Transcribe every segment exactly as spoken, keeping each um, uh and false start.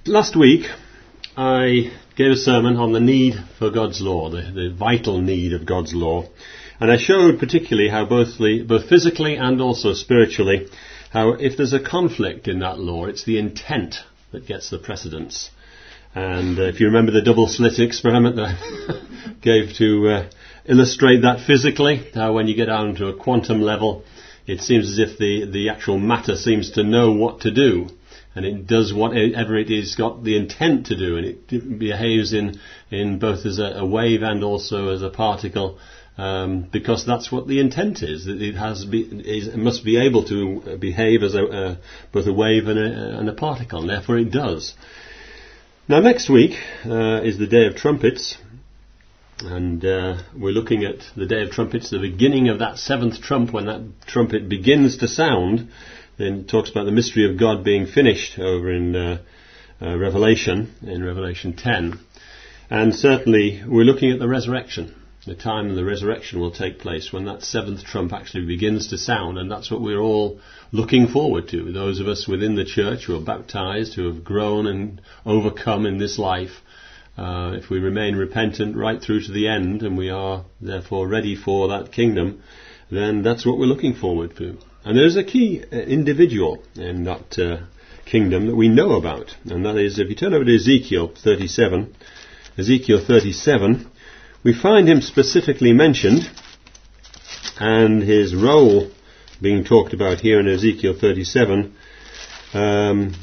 Last week I gave a sermon on the need for God's law, the, the vital need of God's law, and I showed particularly how both, the, both physically and also spiritually, how if there's a conflict in that law, it's the intent that gets the precedence. And uh, if you remember the double slit experiment that I gave to uh, illustrate that physically, how when you get down to a quantum level, it seems as if the, the actual matter seems to know what to do. And it does whatever it is got the intent to do, and it behaves in, in both as a, a wave and also as a particle, um, because that's what the intent is. That it has be, is, it must be able to behave as a, uh, both a wave and a, and a particle, and therefore it does. Now next week uh, is the Day of Trumpets, and uh, we're looking at the Day of Trumpets, the beginning of that seventh trump, when that trumpet begins to sound. Then it talks about the mystery of God being finished over in uh, uh, Revelation, in Revelation ten. And certainly we're looking at the resurrection, the time the resurrection will take place, when that seventh trump actually begins to sound, and that's what we're all looking forward to. Those of us within the church who are baptized, who have grown and overcome in this life, uh, if we remain repentant right through to the end, and we are therefore ready for that kingdom, then that's what we're looking forward to. And there's a key uh, individual in that uh, kingdom that we know about, and that is, if you turn over to Ezekiel thirty-seven, Ezekiel thirty-seven, we find him specifically mentioned, and his role being talked about here in Ezekiel thirty-seven. Um,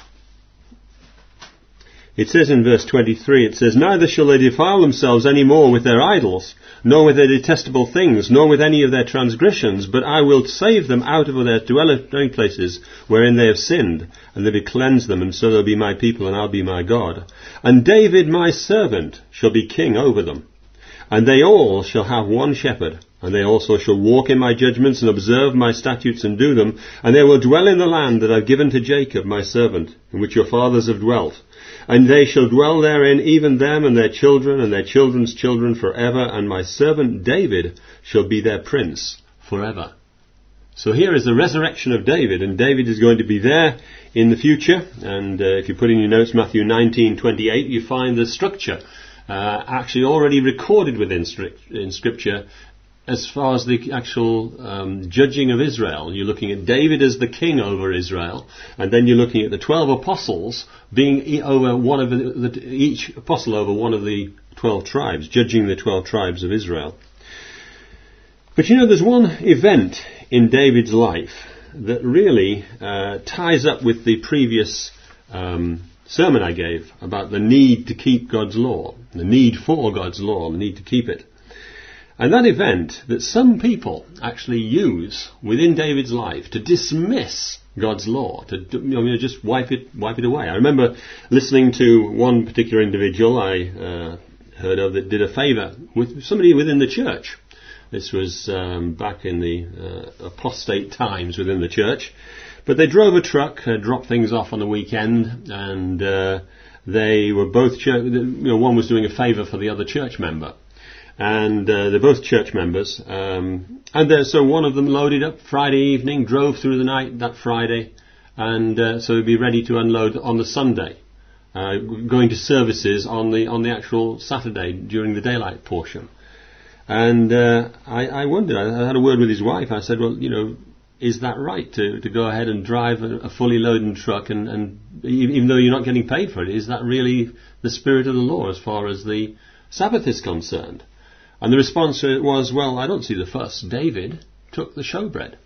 it says in verse twenty-three, it says, "Neither shall they defile themselves any more with their idols, nor with their detestable things, nor with any of their transgressions, but I will save them out of their dwelling places wherein they have sinned, and they will cleanse them, and so they'll be my people, and I'll be my God. And David my servant shall be king over them. And they all shall have one shepherd, and they also shall walk in my judgments, and observe my statutes, and do them, and they will dwell in the land that I've given to Jacob my servant, in which your fathers have dwelt. And they shall dwell therein, even them and their children and their children's children forever, and my servant David shall be their prince forever." So here is the resurrection of David, and David is going to be there in the future. And uh, if you put in your notes Matthew nineteen twenty-eight, you find the structure uh, actually already recorded within in Scripture as far as the actual um, judging of Israel. You're looking at David as the king over Israel, and then you're looking at the twelve apostles being over one of the, the, each apostle over one of the twelve tribes, judging the twelve tribes of Israel. But you know, there's one event in David's life that really uh, ties up with the previous um, sermon I gave about the need to keep God's law, the need for God's law, the need to keep it. And that event that some people actually use within David's life to dismiss God's law, to you know, just wipe it, wipe it away. I remember listening to one particular individual I uh, heard of that did a favour with somebody within the church. This was um, back in the uh, apostate times within the church. But they drove a truck, uh, dropped things off on the weekend, and uh, they were both, church, you know, one was doing a favour for the other church member. And uh, they're both church members, um, and uh, so one of them loaded up Friday evening, drove through the night that Friday, and uh, so he'd be ready to unload on the Sunday, uh, going to services on the on the actual Saturday during the daylight portion. And uh, I, I wondered, I had a word with his wife. I said, well, you know, is that right to, to go ahead and drive a, a fully loaded truck, and, and even though you're not getting paid for it, is that really the spirit of the law as far as the Sabbath is concerned? And the response was, well, I don't see the fuss. David took the showbread.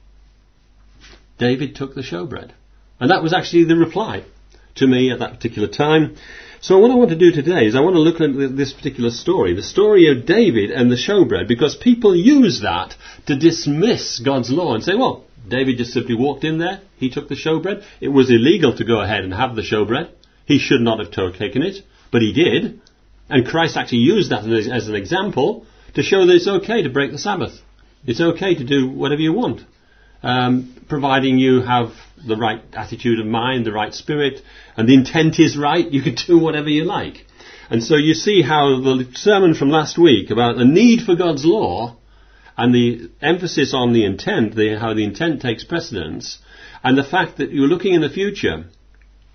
David took the showbread. And that was actually the reply to me at that particular time. So what I want to do today is I want to look at this particular story, the story of David and the showbread, because people use that to dismiss God's law and say, well, David just simply walked in there, he took the showbread. It was illegal to go ahead and have the showbread. He should not have taken it, but he did. And Christ actually used that as an example to show that it's okay to break the Sabbath. It's okay to do whatever you want, um, providing you have the right attitude of mind, the right spirit, and the intent is right. You can do whatever you like. And so you see how the sermon from last week about the need for God's law and the emphasis on the intent, the, how the intent takes precedence, and the fact that you're looking in the future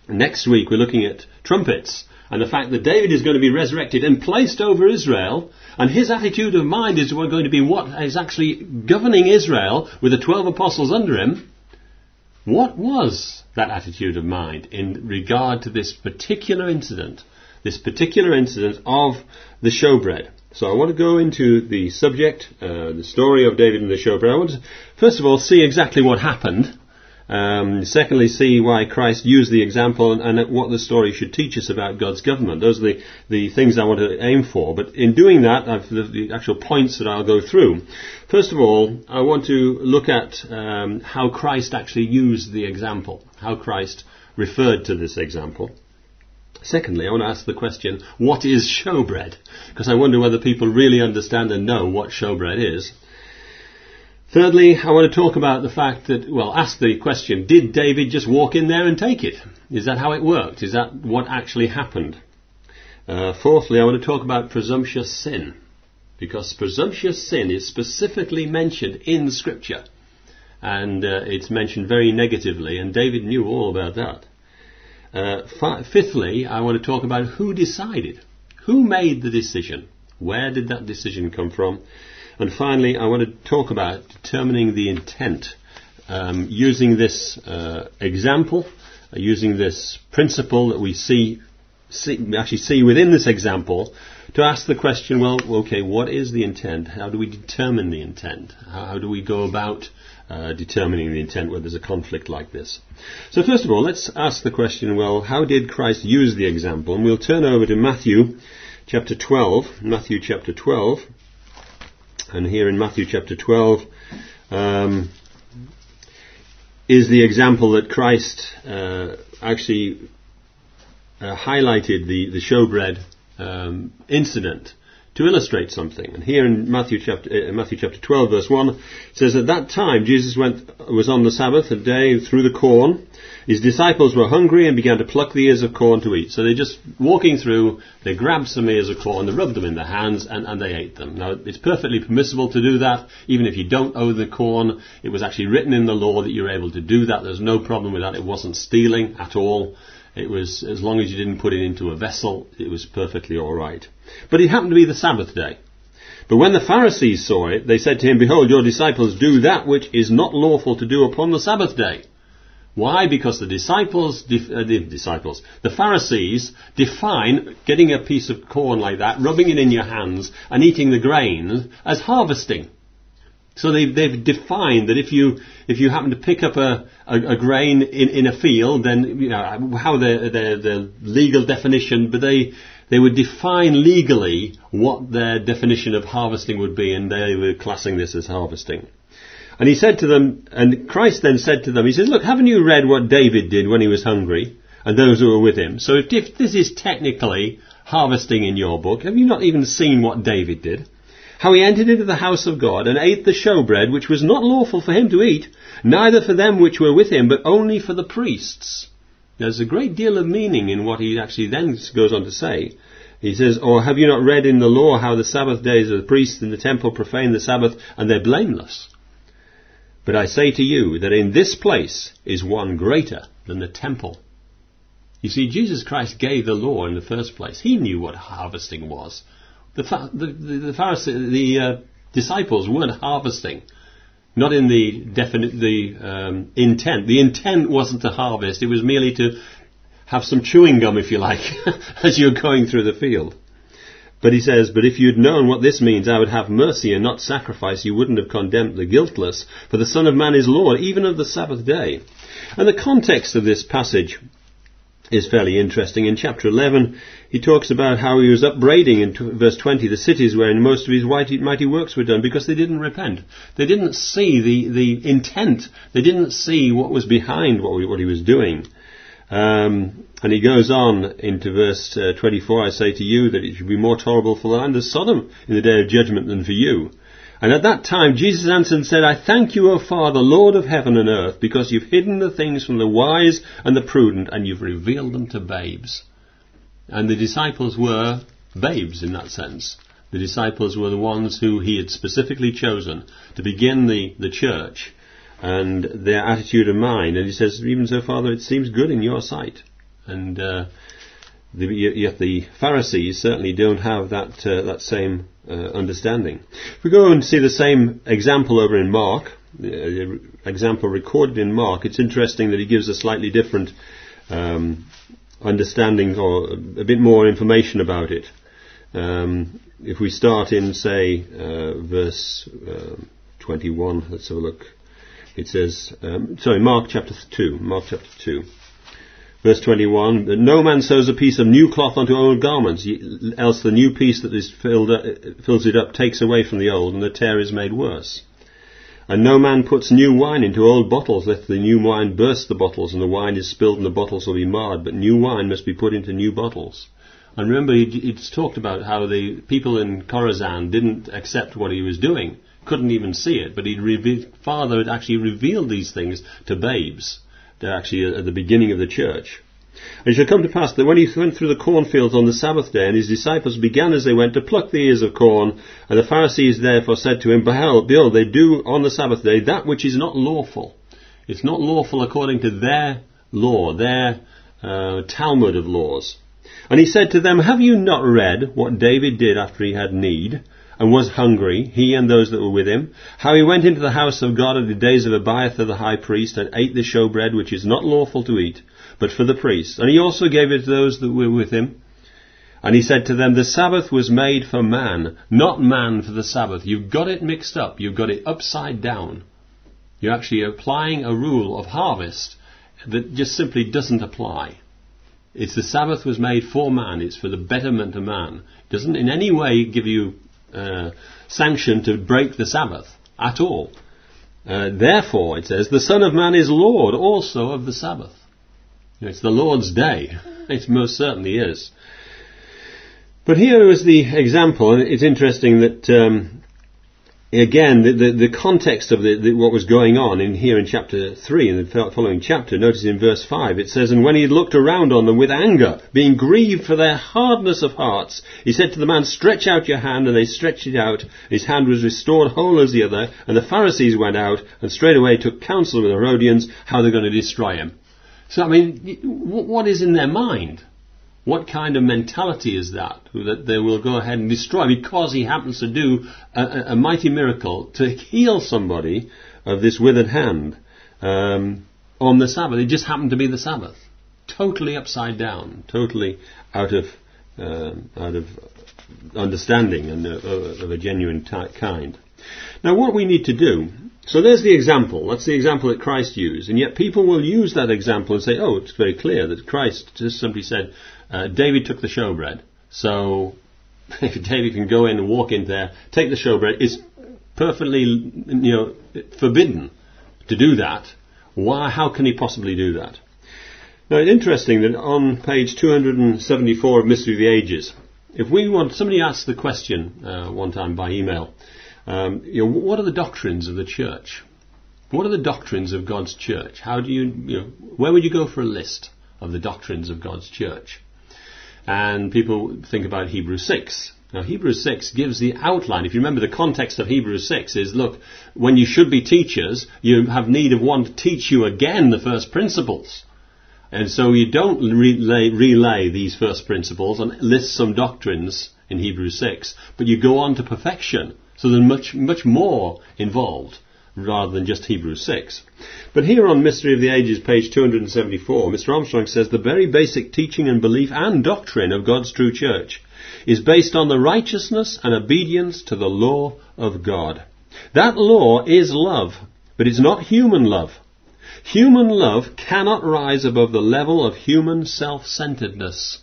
Next week we're looking at trumpets and the fact that David is going to be resurrected and placed over Israel, and his attitude of mind is going to be what is actually governing Israel with the twelve apostles under him. What was that attitude of mind in regard to this particular incident, this particular incident of the showbread? So I want to go into the subject, uh, the story of David and the showbread. I want to, first of all, see exactly what happened. Um, secondly, see why Christ used the example and, and what the story should teach us about God's government. Those are the, the things I want to aim for. But in doing that, I've, the, the actual points that I'll go through. First of all, I want to look at um, how Christ actually used the example, how Christ referred to this example. Secondly, I want to ask the question, what is showbread? Because I wonder whether people really understand and know what showbread is. Thirdly, I want to talk about the fact that, well, ask the question, did David just walk in there and take it? Is that how it worked? Is that what actually happened? Uh, fourthly, I want to talk about presumptuous sin, because presumptuous sin is specifically mentioned in Scripture, and uh, it's mentioned very negatively, and David knew all about that. Uh, fi- fifthly, I want to talk about who decided. Who made the decision? Where did that decision come from? And finally, I want to talk about determining the intent, um, using this uh, example, uh, using this principle that we see, see, actually see within this example, to ask the question, well, okay, what is the intent? How do we determine the intent? How, how do we go about uh, determining the intent when there's a conflict like this? So first of all, let's ask the question, well, how did Christ use the example? And we'll turn over to Matthew chapter twelve, Matthew chapter twelve. And here in Matthew chapter twelve um, is the example that Christ uh, actually uh, highlighted the, the showbread um, incident to illustrate something. And here in Matthew chapter uh, Matthew chapter twelve, verse one, it says, at that time Jesus went was on the Sabbath, a day through the corn. His disciples were hungry and began to pluck the ears of corn to eat. So they're just walking through, they grabbed some ears of corn, they rubbed them in their hands, and, and they ate them. Now, it's perfectly permissible to do that, even if you don't owe the corn. It was actually written in the law that you're able to do that. There's no problem with that. It wasn't stealing at all. It was, as long as you didn't put it into a vessel, it was perfectly all right. But it happened to be the Sabbath day. But when the Pharisees saw it, they said to him, behold, your disciples do that which is not lawful to do upon the Sabbath day. Why? Because the disciples, def- uh, the disciples, the Pharisees define getting a piece of corn like that, rubbing it in your hands and eating the grain as harvesting. So they've, they've defined that if you if you happen to pick up a, a, a grain in, in a field, then you know how the the, the legal definition, but they they would define legally what their definition of harvesting would be, and they were classing this as harvesting. And he said to them, and Christ then said to them, he says, look, haven't you read what David did when he was hungry, and those who were with him? So if, if this is technically harvesting in your book, have you not even seen what David did? How he entered into the house of God and ate the showbread, which was not lawful for him to eat, neither for them which were with him, but only for the priests. There's a great deal of meaning in what he actually then goes on to say. He says, or have you not read in the law how the Sabbath days of the priests in the temple profane the Sabbath, and they're blameless? But I say to you that in this place is one greater than the temple. You see, Jesus Christ gave the law in the first place. He knew what harvesting was. The the the, the, Pharisee, the uh, disciples weren't harvesting, not in the definite the um, intent. The intent wasn't to harvest; it was merely to have some chewing gum, if you like, as you're going through the field. But he says, but if you'd known what this means, I would have mercy and not sacrifice, you wouldn't have condemned the guiltless. For the Son of Man is Lord, even of the Sabbath day. And the context of this passage is fairly interesting. In chapter eleven, he talks about how he was upbraiding, in t- verse twenty, the cities wherein most of his mighty, mighty works were done, because they didn't repent. They didn't see the, the intent. They didn't see what was behind what, we, what he was doing. Um, and he goes on into verse uh, twenty-four, I say to you that it should be more tolerable for the land of Sodom in the day of judgment than for you. And at that time Jesus answered and said, I thank you, O Father, Lord of heaven and earth, because you've hidden the things from the wise and the prudent, and you've revealed them to babes. And the disciples were babes in that sense. The disciples were the ones who he had specifically chosen to begin the, the church, and their attitude of mind. And he says, even so, Father, it seems good in your sight. And uh, the, yet the Pharisees certainly don't have that uh, that same uh, understanding. If we go and see the same example over in Mark, the example recorded in Mark, it's interesting that he gives a slightly different um, understanding or a bit more information about it. Um, if we start in, say, uh, verse uh, twenty-one, let's have a look. It says, um, sorry, Mark chapter two, Mark chapter two. Verse twenty-one, that no man sews a piece of new cloth onto old garments, else the new piece that is filled up, fills it up takes away from the old, and the tear is made worse. And no man puts new wine into old bottles, lest the new wine burst the bottles, and the wine is spilled, and the bottles will be marred. But new wine must be put into new bottles. And remember, he's talked about how the people in Chorazin didn't accept what he was doing, couldn't even see it, but he'd revealed, Father had actually revealed these things to babes. They're actually at the beginning of the church. And it shall come to pass that when he went through the cornfields on the Sabbath day, and his disciples began as they went to pluck the ears of corn, and the Pharisees therefore said to him, Behold, behold, they do on the Sabbath day that which is not lawful. It's not lawful according to their law, their uh, Talmud of laws. And he said to them, Have you not read what David did after he had need, and was hungry, he and those that were with him, how he went into the house of God in the days of Abiathar the high priest, and ate the showbread which is not lawful to eat, but for the priests. And he also gave it to those that were with him. And he said to them, The Sabbath was made for man, not man for the Sabbath. You've got it mixed up. You've got it upside down. You're actually applying a rule of harvest that just simply doesn't apply. It's the Sabbath was made for man. It's for the betterment of man. It doesn't in any way give you uh, sanction to break the Sabbath at all. Uh, therefore, it says, the Son of Man is Lord also of the Sabbath. It's the Lord's day. It most certainly is. But here is the example, and it's interesting that, um, again, the, the, the context of the, the, what was going on in here in chapter three, in the following chapter, notice in verse five, it says, And when he had looked around on them with anger, being grieved for their hardness of hearts, he said to the man, Stretch out your hand, and they stretched it out. His hand was restored whole as the other, and the Pharisees went out, and straightway took counsel with the Herodians, how they're going to destroy him. So, I mean, what is in their mind? What kind of mentality is that? That they will go ahead and destroy because he happens to do a, a mighty miracle to heal somebody of this withered hand um, on the Sabbath. It just happened to be the Sabbath. Totally upside down. Totally out of uh, out of understanding and uh, of a genuine t- kind. Now what we need to do, so there's the example, that's the example that Christ used, and yet people will use that example and say, oh, it's very clear that Christ just simply said, uh, David took the showbread, so if David can go in and walk in there, take the showbread, it's perfectly, you know, forbidden to do that. Why, how can he possibly do that? Now it's interesting that on page two hundred seventy-four of Mystery of the Ages, if we want, somebody asked the question uh, one time by email, Um, you know, what are the doctrines of the church? What are the doctrines of God's church? How do you, you know, where would you go for a list of the doctrines of God's church? And people think about Hebrews six. Now, Hebrews six gives the outline. If you remember, the context of Hebrews six is, look, when you should be teachers, you have need of one to teach you again the first principles. And so you don't relay, relay these first principles and list some doctrines in Hebrews six, but you go on to perfection. So there's much, much more involved rather than just Hebrews six. But here on Mystery of the Ages, page two hundred seventy-four, Mister Armstrong says the very basic teaching and belief and doctrine of God's true church is based on the righteousness and obedience to the law of God. That law is love, but it's not human love. Human love cannot rise above the level of human self-centeredness.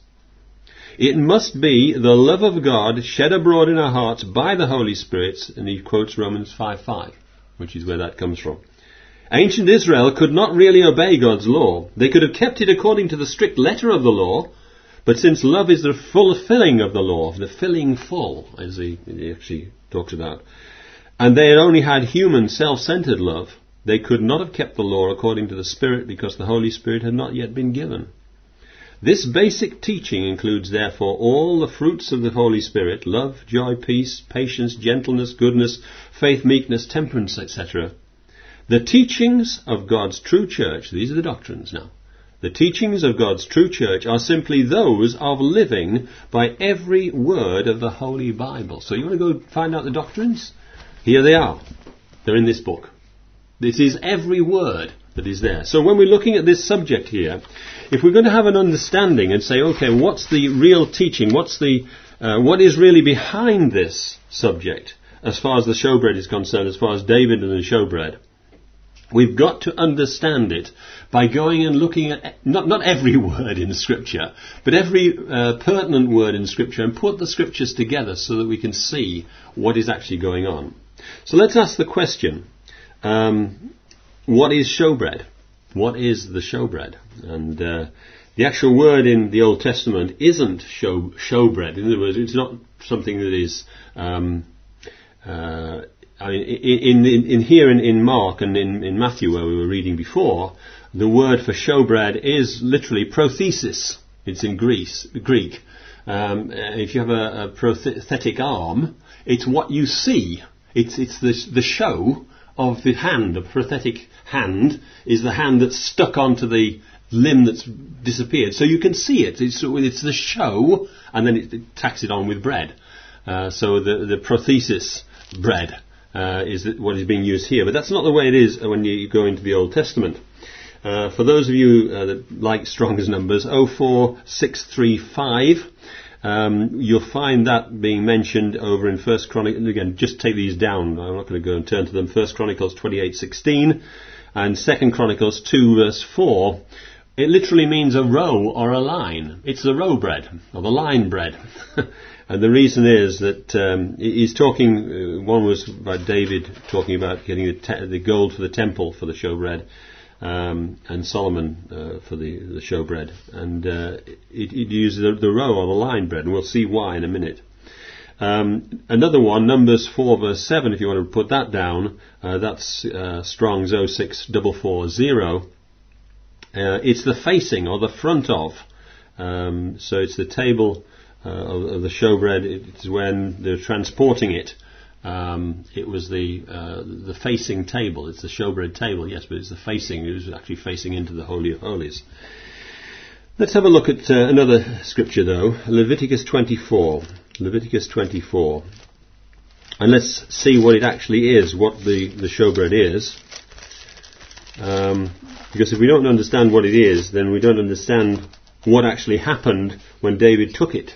It must be the love of God shed abroad in our hearts by the Holy Spirit, and he quotes Romans five five, which is where that comes from. Ancient Israel could not really obey God's law. They could have kept it according to the strict letter of the law, but since love is the fulfilling of the law, the filling full, as he, he actually talks about, and they had only had human self-centered love, they could not have kept the law according to the Spirit because the Holy Spirit had not yet been given. This basic teaching includes, therefore, all the fruits of the Holy Spirit, love, joy, peace, patience, gentleness, goodness, faith, meekness, temperance, et cetera. The teachings of God's true church, these are the doctrines now, The teachings of God's true church are simply those of living by every word of the Holy Bible. So you want to go find out the doctrines? Here they are. They're in this book. This is every word that is there. So when we're looking at this subject here, if we're going to have an understanding and say, okay, what's the real teaching? What's the uh, what is really behind this subject as far as the showbread is concerned, as far as David and the showbread? We've got to understand it by going and looking at not not every word in Scripture, but every uh, pertinent word in Scripture, and put the Scriptures together so that we can see what is actually going on. So let's ask the question, um, what is showbread? What is the showbread? And uh, the actual word in the Old Testament isn't show showbread. In other words, it's not something that is... Um, uh, I mean, in, in, in here in, in Mark and in, in Matthew, where we were reading before, the word for showbread is literally prothesis. It's in Greece, Greek. Um, if you have a, a prosthetic arm, it's what you see. It's it's the the show of the hand. A prosthetic hand is the hand that's stuck onto the limb that's disappeared, so you can see it. It's it's the show, and then it, it tacks it on with bread. Uh, so the the prothesis bread. Uh, is what is being used here. But that's not the way it is when you go into the Old Testament. Uh, for those of you uh, that like Strong's numbers, oh four six three five, um, you'll find that being mentioned over in First Chronicles. Again, just take these down. I'm not going to go and turn to them. First Chronicles twenty-eight sixteen and Second Chronicles two verse four. It literally means a row or a line. It's the row bread, or the line bread. And the reason is that um, he's talking, uh, one was about David talking about getting the, te- the gold for the temple for the showbread, um, and Solomon uh, for the, the showbread. And uh, it, it uses the, the row or the line bread, and we'll see why in a minute. Um, another one, Numbers four verse seven, if you want to put that down, uh, that's uh, Strong's oh six four four zero. Uh, it's the facing or the front of. Um, so it's the table uh, of, of the showbread. It's when they're transporting it. Um, it was the uh, the facing table. It's the showbread table, yes, but it's the facing. It was actually facing into the Holy of Holies. Let's have a look at uh, another scripture, though. Leviticus twenty-four. Leviticus twenty-four. And let's see what it actually is, what the, the showbread is. Um, because if we don't understand what it is, then we don't understand what actually happened when David took it,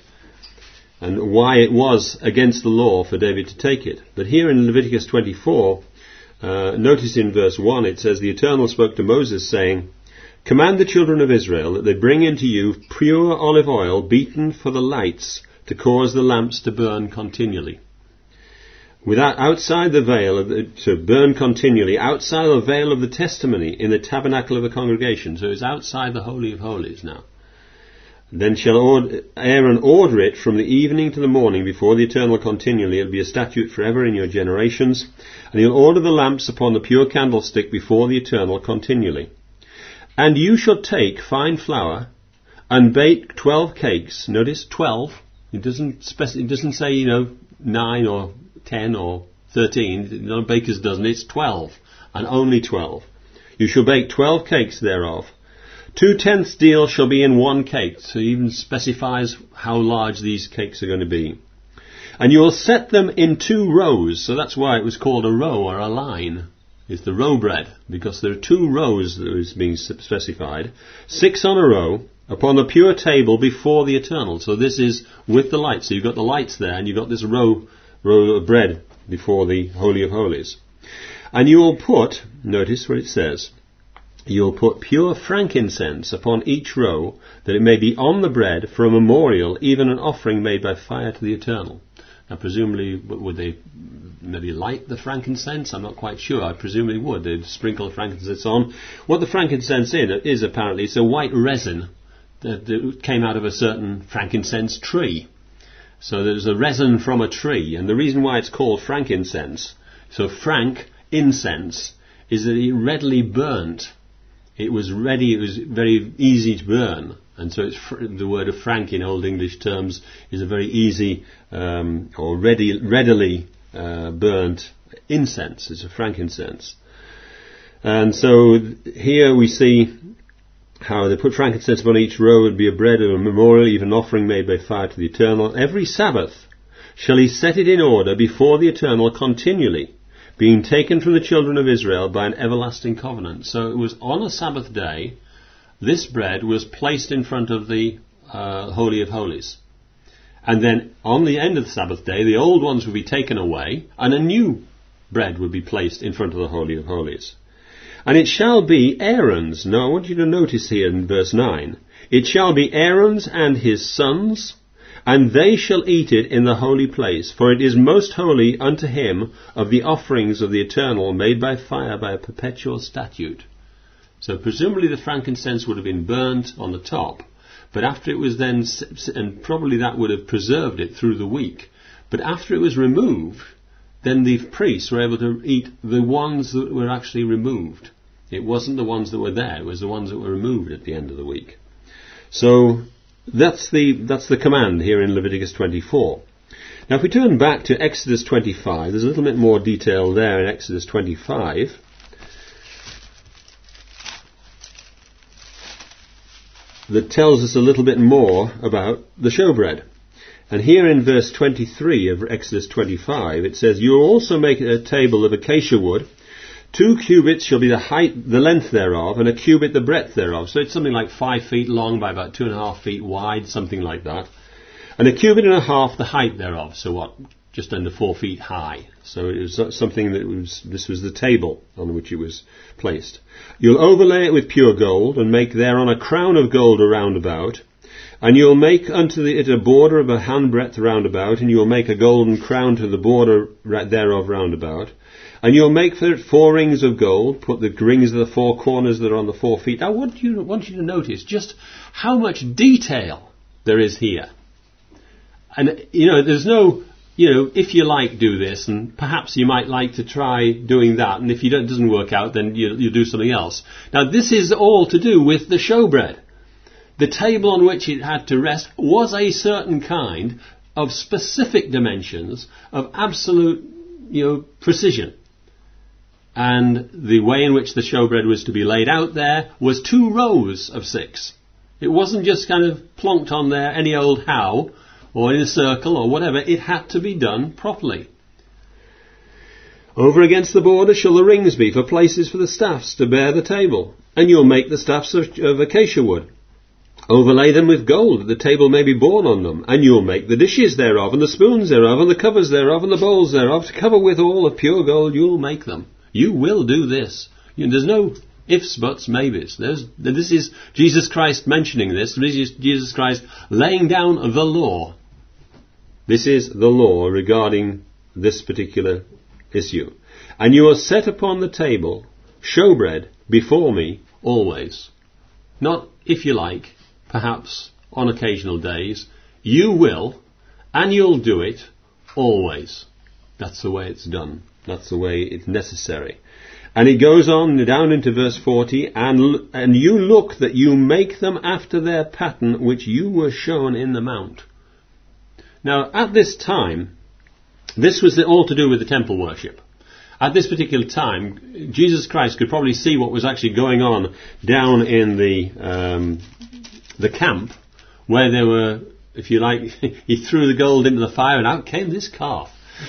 and why it was against the law for David to take it. But here in Leviticus twenty-four, uh, notice in verse one, it says, "The Eternal spoke to Moses, saying, Command the children of Israel that they bring into you pure olive oil beaten for the lights, to cause the lamps to burn continually." Without, outside the veil, of the, to burn continually, outside the veil of the testimony in the tabernacle of the congregation. So it's outside the Holy of Holies now. "Then shall order, Aaron order it from the evening to the morning before the Eternal continually. It will be a statute forever in your generations. And he'll order the lamps upon the pure candlestick before the Eternal continually. And you shall take fine flour and bake twelve cakes." Notice, twelve. It doesn't spec- it doesn't say, you know, nine or ten or thirteen. No baker's dozen. It's twelve, and only twelve. "You shall bake twelve cakes thereof. Two tenths deal shall be in one cake." So he even specifies how large these cakes are going to be. "And you will set them in two rows." So that's why it was called a row or a line. It's the row bread, because there are two rows that is being specified. "Six on a row, upon the pure table before the Eternal." So this is with the lights. So you've got the lights there, and you've got this row, row of bread before the Holy of Holies. "And you will put," notice what it says, "you will put pure frankincense upon each row, that it may be on the bread for a memorial, even an offering made by fire to the Eternal." Now presumably, would they maybe light the frankincense? I'm not quite sure. I presume they would. They'd sprinkle frankincense on. What the frankincense is, apparently, it's a white resin that, that came out of a certain frankincense tree. So there's a resin from a tree, and the reason why it's called frankincense, so frank, incense, is that it readily burnt. It was ready, it was very easy to burn. And so it's fr- the word of frank in Old English terms is a very easy um, or ready, readily uh, burnt incense. It's a frankincense. And so th- here we see how they put frankincense upon each row would be a bread of a memorial, even an offering made by fire to the Eternal. Every Sabbath shall he set it in order before the Eternal continually, being taken from the children of Israel by an everlasting covenant. So it was on a Sabbath day, this bread was placed in front of the uh, Holy of Holies. And then on the end of the Sabbath day, the old ones would be taken away, and a new bread would be placed in front of the Holy of Holies. And it shall be Aaron's. Now I want you to notice here in verse nine. It shall be Aaron's and his sons, and they shall eat it in the holy place, for it is most holy unto him of the offerings of the Eternal made by fire by a perpetual statute. So presumably the frankincense would have been burnt on the top, but after it was then, and probably that would have preserved it through the week, but after it was removed, then the priests were able to eat the ones that were actually removed. It wasn't the ones that were there, it was the ones that were removed at the end of the week. So that's the that's the command here in Leviticus twenty-four. Now if we turn back to Exodus twenty-five, there's a little bit more detail there in Exodus twenty-five. That tells us a little bit more about the showbread. And here in verse twenty-three of Exodus twenty-five, it says, "You will also make a table of acacia wood. Two cubits shall be the height, the length thereof, and a cubit the breadth thereof." So it's something like five feet long by about two and a half feet wide, something like that. "And a cubit and a half the height thereof." So what? Just under four feet high. So it was something that was, this was the table on which it was placed. "You'll overlay it with pure gold, and make thereon a crown of gold around about. And you'll make unto it a border of a handbreadth round about, and you'll make a golden crown to the border thereof round about. And you'll make for it four rings of gold, put the rings of the four corners that are on the four feet." Now I want you, want you to notice just how much detail there is here. And, you know, there's no, you know, if you like, do this, and perhaps you might like to try doing that, and if you don't, it doesn't work out, then you, you do something else. Now this is all to do with the showbread. The table on which it had to rest was a certain kind of specific dimensions of absolute, you know, precision. And the way in which the showbread was to be laid out there was two rows of six. It wasn't just kind of plonked on there any old how, or in a circle or whatever. It had to be done properly. "Over against the border shall the rings be for places for the staffs to bear the table. And you'll make the staffs of, of acacia wood. Overlay them with gold, that the table may be borne on them. And you'll make the dishes thereof, and the spoons thereof, and the covers thereof, and the bowls thereof, to cover with all of pure gold. You'll make them." You will do this. You know, there's no ifs, buts, maybes. There's, this is Jesus Christ mentioning this. This is Jesus Christ laying down the law. This is the law regarding this particular issue. "And you are set upon the table, showbread, before me always." Not if you like, perhaps on occasional days. You will, and you'll do it always. That's the way it's done. That's the way it's necessary. And it goes on down into verse forty, and, and you look that you make them after their pattern which you were shown in the mount. Now, at this time, this was all to do with the temple worship. At this particular time, Jesus Christ could probably see what was actually going on down in the um, the camp, where there were, if you like, he threw the gold into the fire and out came this calf.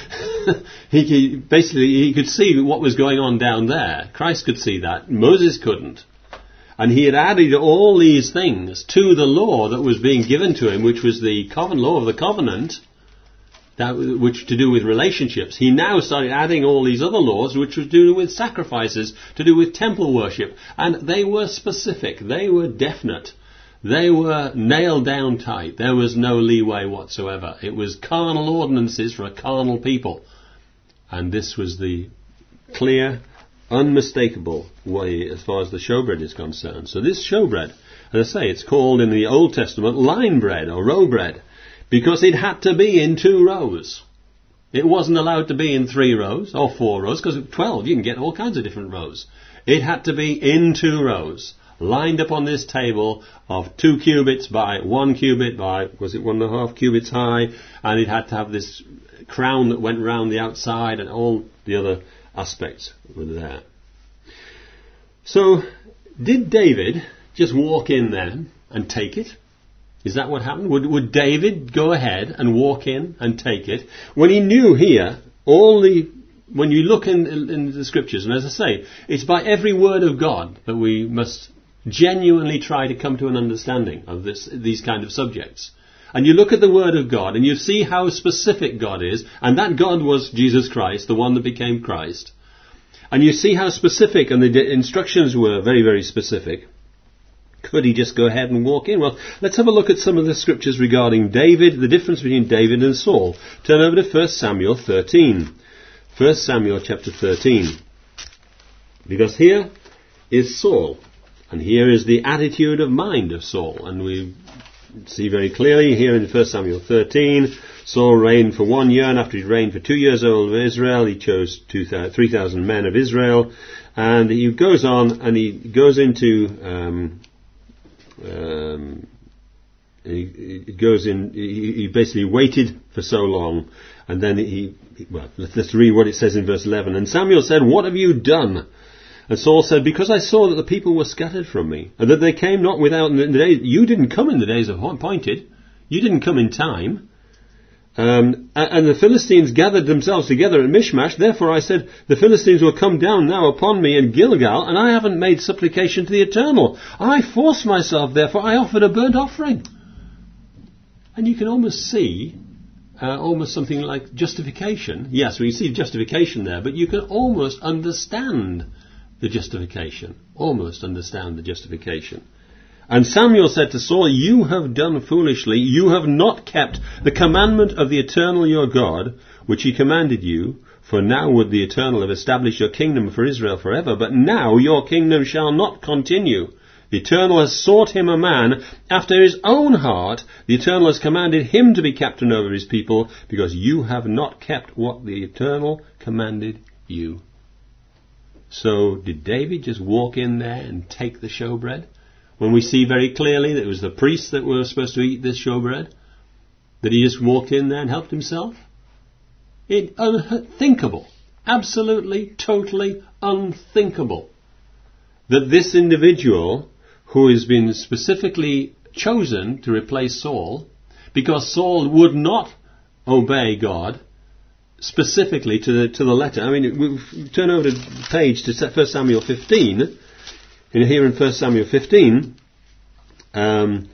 he, he basically he could see what was going on down there. Christ could see that. Moses couldn't. And he had added all these things to the law that was being given to him, which was the covenant law of the covenant, that which to do with relationships. He now started adding all these other laws, which was to do with sacrifices, to do with temple worship. And they were specific. They were definite. They were nailed down tight. There was no leeway whatsoever. It was carnal ordinances for a carnal people. And this was the clear, unmistakable way as far as the showbread is concerned. So this showbread, as I say, it's called in the Old Testament line bread or row bread, because it had to be in two rows. It wasn't allowed to be in three rows or four rows, because at twelve you can get all kinds of different rows. It had to be in two rows, lined up on this table of two cubits by one cubit by, was it one and a half cubits high, and it had to have this crown that went round the outside, and all the other aspects were there. So, did David just walk in then and take it? Is that what happened? Would, would David go ahead and walk in and take it when he knew here all the, when you look in, in, in the scriptures, and as I say, it's by every word of God that we must genuinely try to come to an understanding of this, these kind of subjects. And you look at the Word of God and you see how specific God is, and that God was Jesus Christ, the one that became Christ. And you see how specific, and the instructions were very, very specific. Could he just go ahead and walk in? Well, let's have a look at some of the scriptures regarding David, the difference between David and Saul. Turn over to First Samuel thirteen. First Samuel chapter thirteen. Because here is Saul, and here is the attitude of mind of Saul, and we see very clearly here in First Samuel thirteen, Saul reigned for one year, and after he reigned for two years over Israel, he chose three thousand men of Israel, and he goes on, and he goes into, um, um, he, he goes in, he, he basically waited for so long, and then he, well, let's, let's read what it says in verse eleven. And Samuel said, "What have you done?" And Saul said, "Because I saw that the people were scattered from me, and that they came not without in the days. You didn't come in the days appointed. You didn't come in time. Um, and the Philistines gathered themselves together at Mishmash. Therefore I said, the Philistines will come down now upon me in Gilgal, and I haven't made supplication to the Eternal. I forced myself, therefore I offered a burnt offering." And you can almost see, uh, almost something like justification. Yes, we see justification there, but you can almost understand the justification. Almost understand the justification. And Samuel said to Saul, "You have done foolishly. You have not kept the commandment of the Eternal your God, which he commanded you. For now would the Eternal have established your kingdom for Israel forever. But now your kingdom shall not continue. The Eternal has sought him a man after his own heart. The Eternal has commanded him to be captain over his people, because you have not kept what the Eternal commanded you." So did David just walk in there and take the showbread? When we see very clearly that it was the priests that were supposed to eat this showbread, that he just walked in there and helped himself? It unthinkable, absolutely, totally unthinkable, that this individual who has been specifically chosen to replace Saul, because Saul would not obey God specifically to the to the letter. I mean, we'll turn over the page to First Samuel fifteen. And here in First Samuel fifteen, um,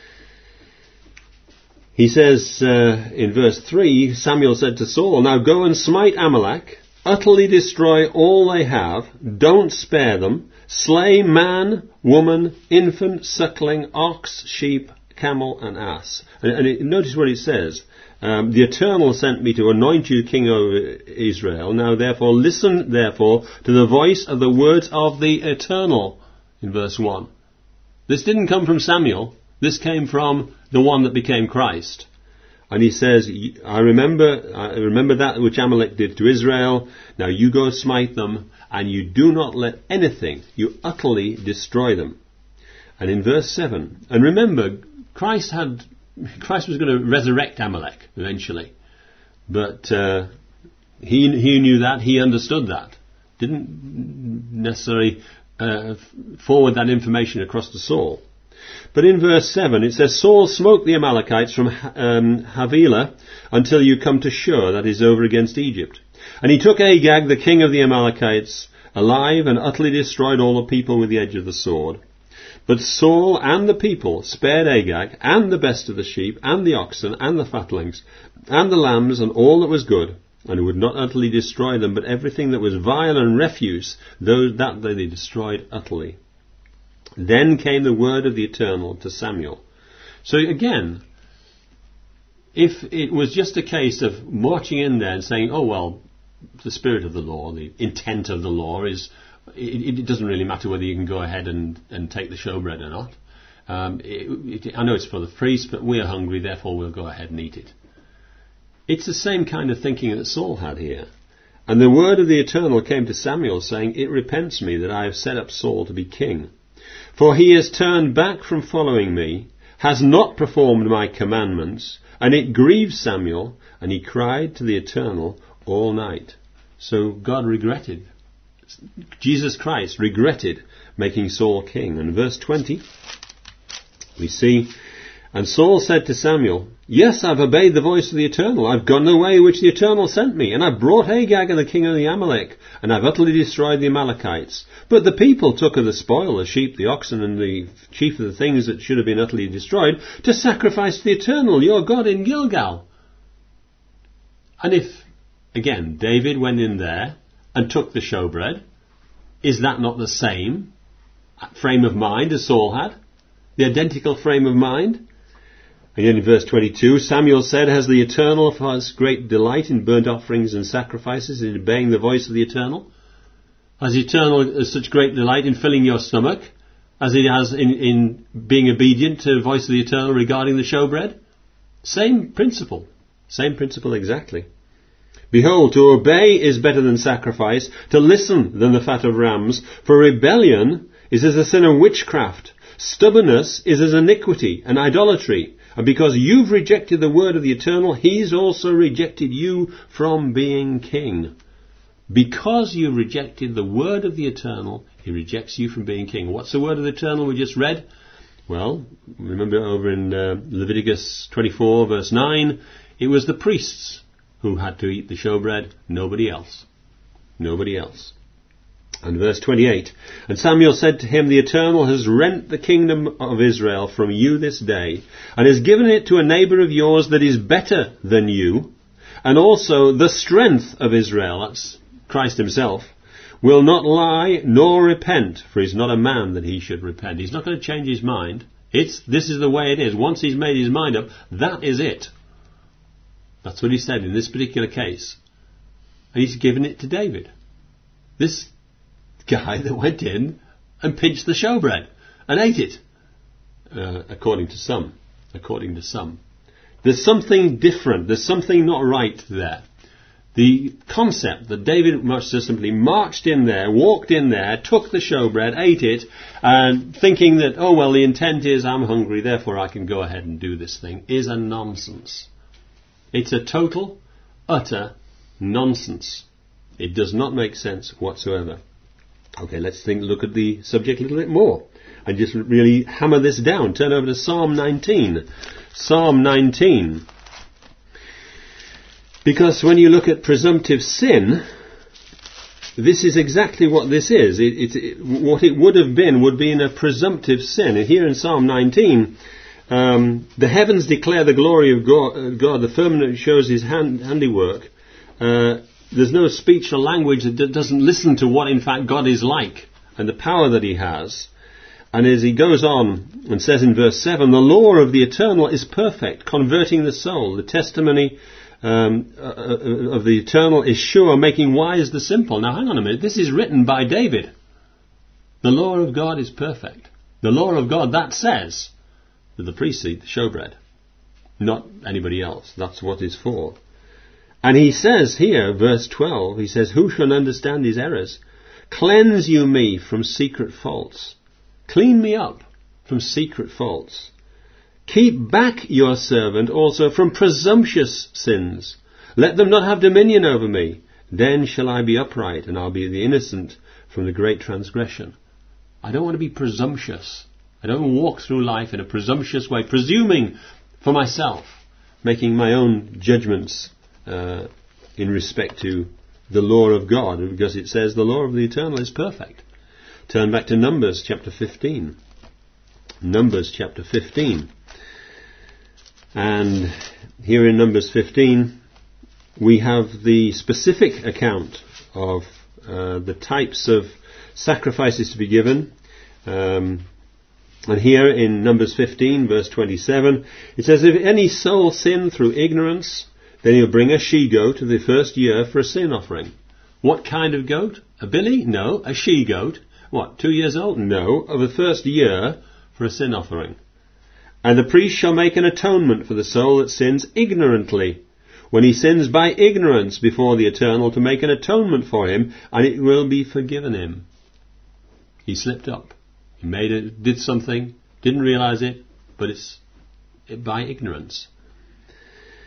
he says uh, in verse three, Samuel said to Saul, "Now go and smite Amalek, utterly destroy all they have, don't spare them, slay man, woman, infant, suckling, ox, sheep, camel, and ass." And, and it, notice what it says. Um, "the Eternal sent me to anoint you king over Israel. Now therefore listen therefore to the voice of the words of the Eternal." In verse one. This didn't come from Samuel. This came from the one that became Christ. And he says, I remember, I remember that which Amalek did to Israel. Now you go smite them, and you do not let anything, you utterly destroy them. And in verse seven, and remember, Christ had, Christ was going to resurrect Amalek eventually. But uh, he he knew that, he understood that. Didn't necessarily uh, forward that information across to Saul. But in verse seven it says, "Saul smote the Amalekites from um, Havilah until you come to Shur, that is over against Egypt. And he took Agag, the king of the Amalekites, alive, and utterly destroyed all the people with the edge of the sword. But Saul and the people spared Agag, and the best of the sheep, and the oxen, and the fatlings, and the lambs, and all that was good, and would not utterly destroy them, but everything that was vile and refuse, those that they destroyed utterly. Then came the word of the Eternal to Samuel." So again, if it was just a case of marching in there and saying, oh well, the spirit of the law, the intent of the law is, it, it doesn't really matter whether you can go ahead and, and take the showbread or not. Um, it, it, I know it's for the priest, but we are hungry, therefore we'll go ahead and eat it. It's the same kind of thinking that Saul had here. "And the word of the Eternal came to Samuel, saying, It repents me that I have set up Saul to be king. For he has turned back from following me, has not performed my commandments, and it grieved Samuel, and he cried to the Eternal all night." So God regretted Jesus Christ regretted making Saul king. And verse twenty, we see, and Saul said to Samuel, yes, I've obeyed the voice of the Eternal. I've gone the way which the Eternal sent me, and I've brought Agag and the king of the Amalek, and I've utterly destroyed the Amalekites. But the people took of the spoil, the sheep, the oxen, and the chief of the things that should have been utterly destroyed, to sacrifice to the Eternal, your God, in Gilgal. And if, again, David went in there and took the showbread, is that not the same frame of mind as Saul had? The identical frame of mind? Again in verse twenty-two, Samuel said, has the Eternal has great delight in burnt offerings and sacrifices, in obeying the voice of the Eternal? Has the Eternal such great delight in filling your stomach as he has in, in being obedient to the voice of the Eternal regarding the showbread? Same principle. Same principle exactly. Behold, to obey is better than sacrifice, to listen than the fat of rams, for rebellion is as a sin of witchcraft. Stubbornness is as iniquity and idolatry. And because you've rejected the word of the Eternal, he's also rejected you from being king. Because you rejected the word of the Eternal, he rejects you from being king. What's the word of the Eternal we just read? Well, remember over in uh, Leviticus twenty-four verse nine, it was the priests who had to eat the showbread, nobody else. Nobody else. And verse twenty-eight, and Samuel said to him, the Eternal has rent the kingdom of Israel from you this day, and has given it to a neighbour of yours that is better than you, and also the strength of Israel, that's Christ himself, will not lie nor repent, for he's not a man that he should repent. He's not going to change his mind. It's this is the way it is. Once he's made his mind up, that is it. That's what he said in this particular case. And he's given it to David. This guy that went in and pinched the showbread and ate it, uh, according to some. According to some. There's something different. There's something not right there. The concept that David much simply marched in there, walked in there, took the showbread, ate it, and thinking that, oh well, the intent is I'm hungry, therefore I can go ahead and do this thing, is a nonsense. It's a total, utter nonsense. It does not make sense whatsoever. Okay, let's think, look at the subject a little bit more and just really hammer this down. Turn over to Psalm nineteen. Psalm nineteen. Because when you look at presumptive sin, this is exactly what this is. It, it, it, what it would have been would be in a presumptive sin. And here in Psalm nineteen, um, the heavens declare the glory of God, God the firmament shows his hand, handiwork. Uh, There's no speech or language that doesn't listen to what in fact God is like and the power that he has. And as he goes on and says in verse seven, the law of the Eternal is perfect, converting the soul. The testimony um, uh, of the Eternal is sure, making wise the simple. Now hang on a minute, this is written by David. The law of God is perfect. The law of God, that says that the priests eat the showbread, not anybody else. That's what it's for. And he says here, verse twelve, he says, who shall understand his errors? Cleanse you me from secret faults. Clean me up from secret faults. Keep back your servant also from presumptuous sins. Let them not have dominion over me. Then shall I be upright, and I'll be the innocent from the great transgression. I don't want to be presumptuous. I don't walk through life in a presumptuous way, presuming for myself, making my own judgments Uh, in respect to the law of God, because it says the law of the Eternal is perfect. Turn back to Numbers chapter fifteen. Numbers chapter fifteen. And here in Numbers fifteen, we have the specific account of uh, the types of sacrifices to be given. Um, and here in Numbers fifteen, verse twenty-seven, it says, if any soul sin through ignorance, then he'll bring a she-goat of the first year for a sin offering. What kind of goat? A billy? No. A she-goat. What, two years old? No. Of the first year for a sin offering. And the priest shall make an atonement for the soul that sins ignorantly, when he sins by ignorance before the Eternal, to make an atonement for him, and it will be forgiven him. He slipped up. He made it, did something, didn't realize it, but it's by ignorance.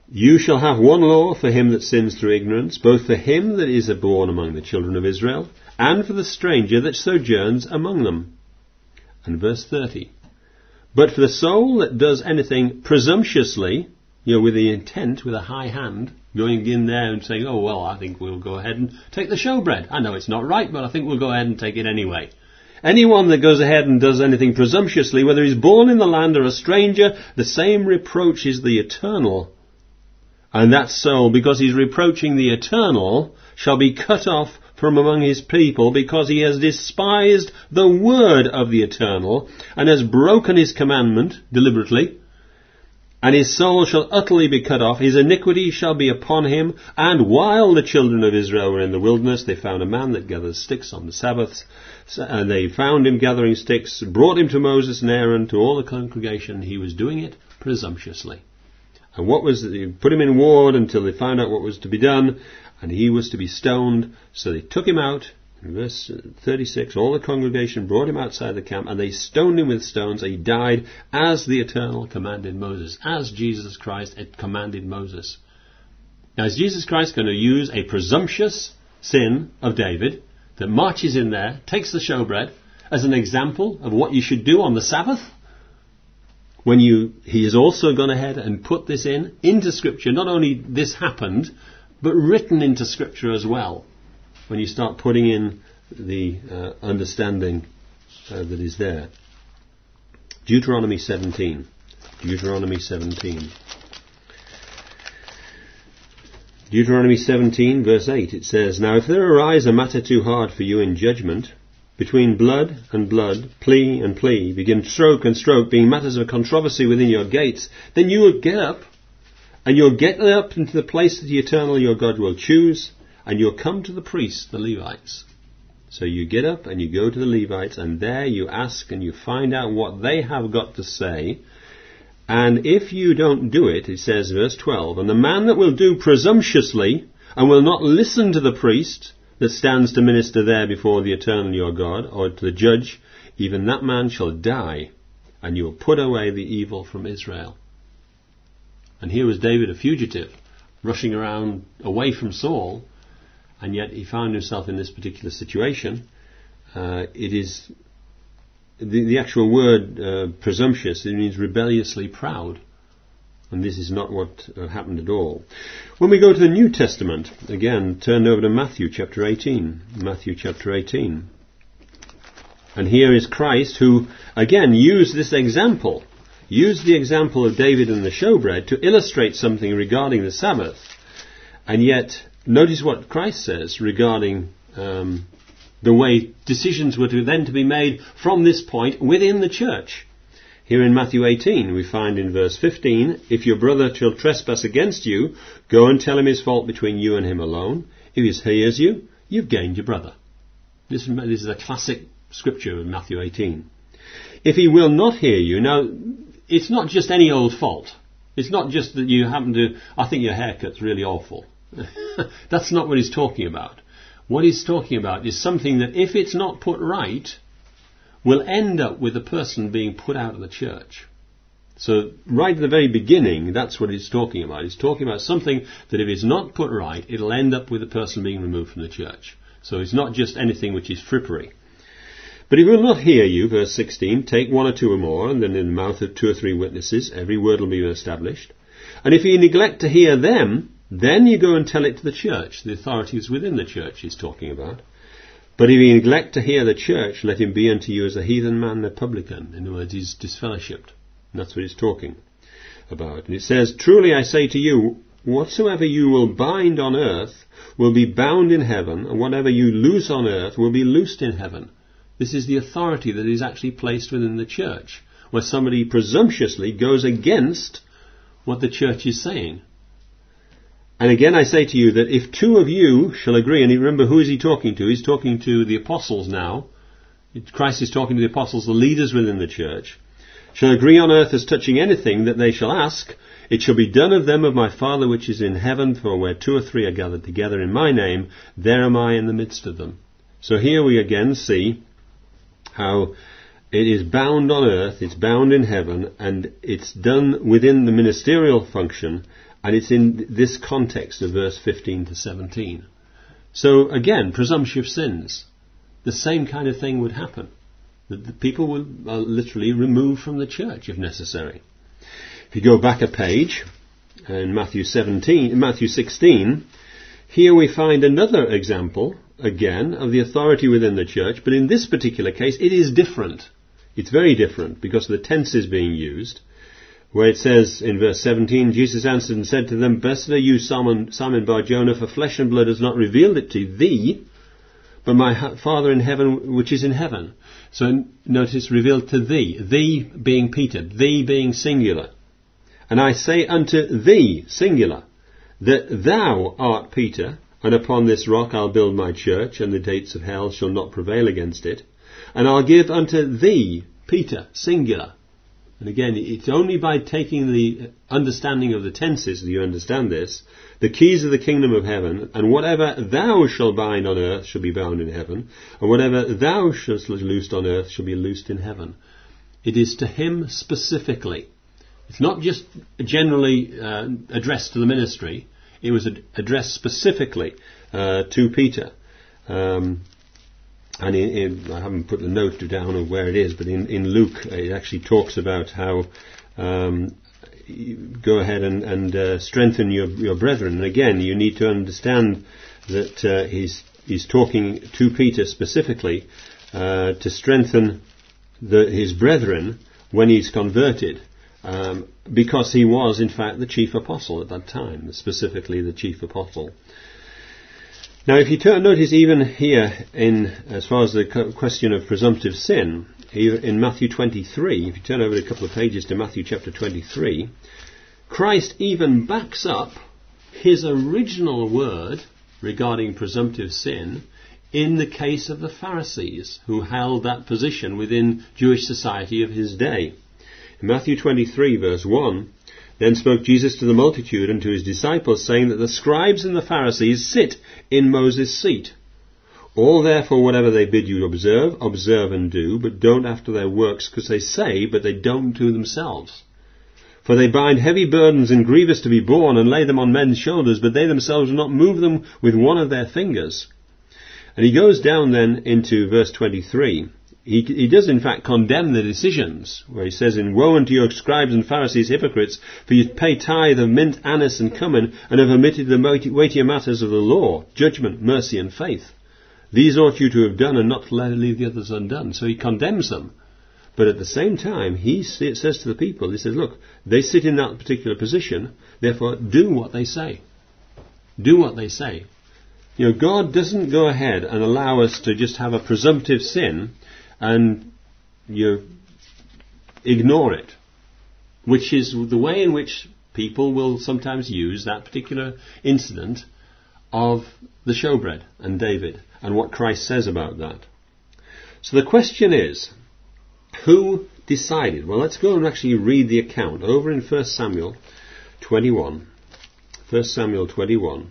You shall have one law for him that sins through ignorance, both for him that is born among the children of Israel, and for the stranger that sojourns among them. And verse thirty. But for the soul that does anything presumptuously, you know, with the intent, with a high hand, going in there and saying, oh, well, I think we'll go ahead and take the showbread. I know it's not right, but I think we'll go ahead and take it anyway. Anyone that goes ahead and does anything presumptuously, whether he's born in the land or a stranger, the same reproach is the eternal. And that soul, because he's reproaching the eternal, shall be cut off from among his people, because he has despised the word of the eternal, and has broken his commandment deliberately. And his soul shall utterly be cut off, his iniquity shall be upon him. And while the children of Israel were in the wilderness, they found a man that gathered sticks on the Sabbaths, and they found him gathering sticks, brought him to Moses and Aaron, to all the congregation. He was doing it presumptuously. And what was, they put him in ward until they found out what was to be done, and he was to be stoned. So they took him out. In verse thirty-six, all the congregation brought him outside the camp, and they stoned him with stones, and he died as the Eternal commanded Moses, as Jesus Christ had commanded Moses. Now, is Jesus Christ going to use a presumptuous sin of David that marches in there, takes the showbread, as an example of what you should do on the Sabbath? When you, he has also gone ahead and put this in, into Scripture. Not only this happened, but written into Scripture as well. When you start putting in the uh, understanding uh, that is there. Deuteronomy seventeen. Deuteronomy seventeen. Deuteronomy seventeen, verse eight, it says, Now if there arise a matter too hard for you in judgment, between blood and blood, plea and plea, begin stroke and stroke, being matters of controversy within your gates, then you will get up, and you'll get up into the place that the Eternal your God will choose, and you'll come to the priests, the Levites. So you get up and you go to the Levites, and there you ask and you find out what they have got to say. And if you don't do it, it says, verse twelve, And the man that will do presumptuously, and will not listen to the priest that stands to minister there before the Eternal your God, or to the judge, even that man shall die, and you will put away the evil from Israel. And here was David, a fugitive, rushing around away from Saul, and yet he found himself in this particular situation. Uh, it is the, the actual word uh, presumptuous. It means rebelliously proud, and this is not what uh, happened at all. When we go to the New Testament, again, turn over to Matthew chapter eighteen. Matthew chapter eighteen, and here is Christ, who again used this example, used the example of David and the showbread to illustrate something regarding the Sabbath, and yet. Notice what Christ says regarding um, the way decisions were to then to be made from this point within the church. Here in Matthew eighteen, we find in verse fifteen, If your brother shall trespass against you, go and tell him his fault between you and him alone. If he hears you, you've gained your brother. This, this is a classic scripture in Matthew eighteen. If he will not hear you, now, it's not just any old fault. It's not just that you happen to, I think your haircut's really awful. That's not what he's talking about. What he's talking about is something that, if it's not put right, will end up with the person being put out of the church. So right at the very beginning, that's what he's talking about. He's talking about something that, if it's not put right, it'll end up with the person being removed from the church. So it's not just anything which is frippery. But if he will not hear you, verse sixteen, take one or two or more, and then in the mouth of two or three witnesses, every word will be established. And if you neglect to hear them, then you go and tell it to the church. The authorities within the church he's talking about. But if you neglect to hear the church, let him be unto you as a heathen man and a publican. In other words, he's disfellowshipped. And that's what he's talking about. And it says, Truly I say to you, whatsoever you will bind on earth will be bound in heaven, and whatever you loose on earth will be loosed in heaven. This is the authority that is actually placed within the church, where somebody presumptuously goes against what the church is saying. And again I say to you that if two of you shall agree, and remember, who is he talking to? He's talking to the apostles now. Christ is talking to the apostles, the leaders within the church. Shall agree on earth as touching anything that they shall ask, it shall be done of them of my Father which is in heaven, for where two or three are gathered together in my name, there am I in the midst of them. So here we again see how it is bound on earth, it's bound in heaven, and it's done within the ministerial function, And it's in this context of verse fifteen to seventeen. So again, presumptive sins. The same kind of thing would happen. That the people will uh, literally remove from the church if necessary. If you go back a page, in Matthew seventeen, in Matthew sixteen, here we find another example, again, of the authority within the church, but in this particular case it is different. It's very different because the tense is being used, where it says in verse seventeen, Jesus answered and said to them, "Blessed are you, Simon, Simon Bar-Jonah, for flesh and blood has not revealed it to thee, but my Father in heaven, which is in heaven." So notice, revealed to thee, thee being Peter, thee being singular. "And I say unto thee," singular, "that thou art Peter, and upon this rock I'll build my church, and the gates of hell shall not prevail against it. And I'll give unto thee," Peter, singular. And again, it's only by taking the understanding of the tenses do you understand this. "The keys of the kingdom of heaven, and whatever thou shalt bind on earth shall be bound in heaven, and whatever thou shalt loose on earth shall be loosed in heaven." It is to him specifically. It's not just generally uh, addressed to the ministry. It was ad- addressed specifically uh, to Peter. Um, and in, in, I haven't put the note down of where it is, but in, in Luke it actually talks about how um, you go ahead and, and uh, strengthen your, your brethren. And again, you need to understand that uh, he's, he's talking to Peter specifically uh, to strengthen the, his brethren when he's converted. Um, because he was, in fact, the chief apostle at that time, specifically the chief apostle. Now, if you turn, notice even here, in as far as the question of presumptive sin, in Matthew twenty-three, if you turn over a couple of pages to Matthew chapter twenty-three, Christ even backs up his original word regarding presumptive sin in the case of the Pharisees, who held that position within Jewish society of his day. In Matthew twenty-three, verse one, "Then spoke Jesus to the multitude and to his disciples, saying that the scribes and the Pharisees sit in Moses' seat. All therefore whatever they bid you observe, observe and do, but don't after their works, because they say, but they don't do themselves. For they bind heavy burdens and grievous to be borne, and lay them on men's shoulders, but they themselves will not move them with one of their fingers." And he goes down then into verse twenty-three. He, he does in fact condemn the decisions, where he says, "In woe unto you, scribes and Pharisees, hypocrites, for you pay tithe of mint, anise, and cumin, and have omitted the weightier matters of the law, judgment, mercy, and faith. These ought you to have done, and not to leave the others undone." So he condemns them. But at the same time, he says to the people, he says, look, they sit in that particular position, therefore do what they say. Do what they say. You know, God doesn't go ahead and allow us to just have a presumptive sin and you ignore it, which is the way in which people will sometimes use that particular incident of the showbread and David and what Christ says about that. So the question is, who decided? Well, let's go and actually read the account over in First Samuel twenty-one. First Samuel twenty-one.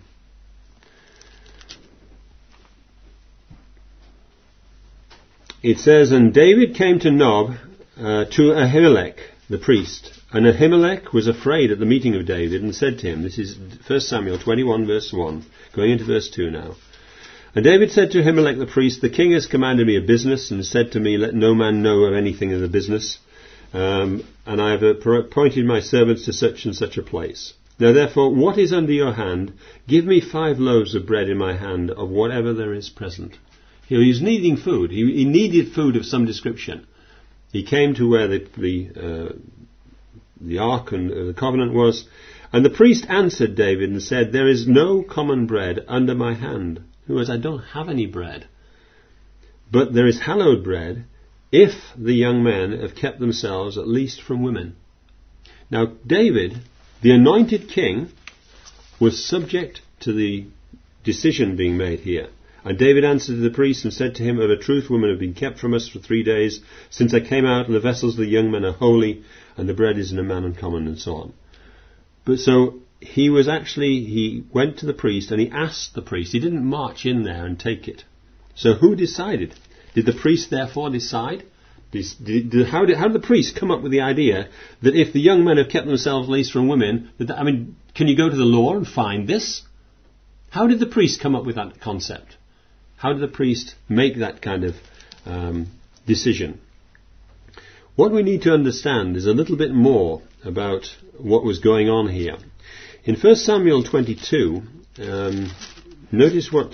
It says, "And David came to Nob, uh, to Ahimelech, the priest. And Ahimelech was afraid at the meeting of David, and said to him," this is First Samuel twenty-one, verse one, going into verse two now. "And David said to Ahimelech the priest, The king has commanded me a business, and said to me, Let no man know of anything of the business. Um, and I have appointed my servants to such and such a place. Now therefore, what is under your hand? Give me five loaves of bread in my hand, of whatever there is present." He was needing food. He, he needed food of some description. He came to where the the, uh, the ark and uh, the covenant was. "And the priest answered David and said, There is no common bread under my hand." In other words, I don't have any bread. "But there is hallowed bread, if the young men have kept themselves at least from women." Now David, the anointed king, was subject to the decision being made here. "And David answered the priest and said to him, Of a truth women have been kept from us for three days, since I came out, and the vessels of the young men are holy, and the bread is in a man uncommon," and so on. But so he was actually, he went to the priest and he asked the priest. He didn't march in there and take it. So who decided? Did the priest therefore decide? This, did, did, how, did, how did the priests come up with the idea that if the young men have kept themselves least from women, that, I mean, can you go to the law and find this? How did the priest come up with that concept? How did the priest make that kind of um, decision? What we need to understand is a little bit more about what was going on here. In First Samuel twenty-two, um, notice what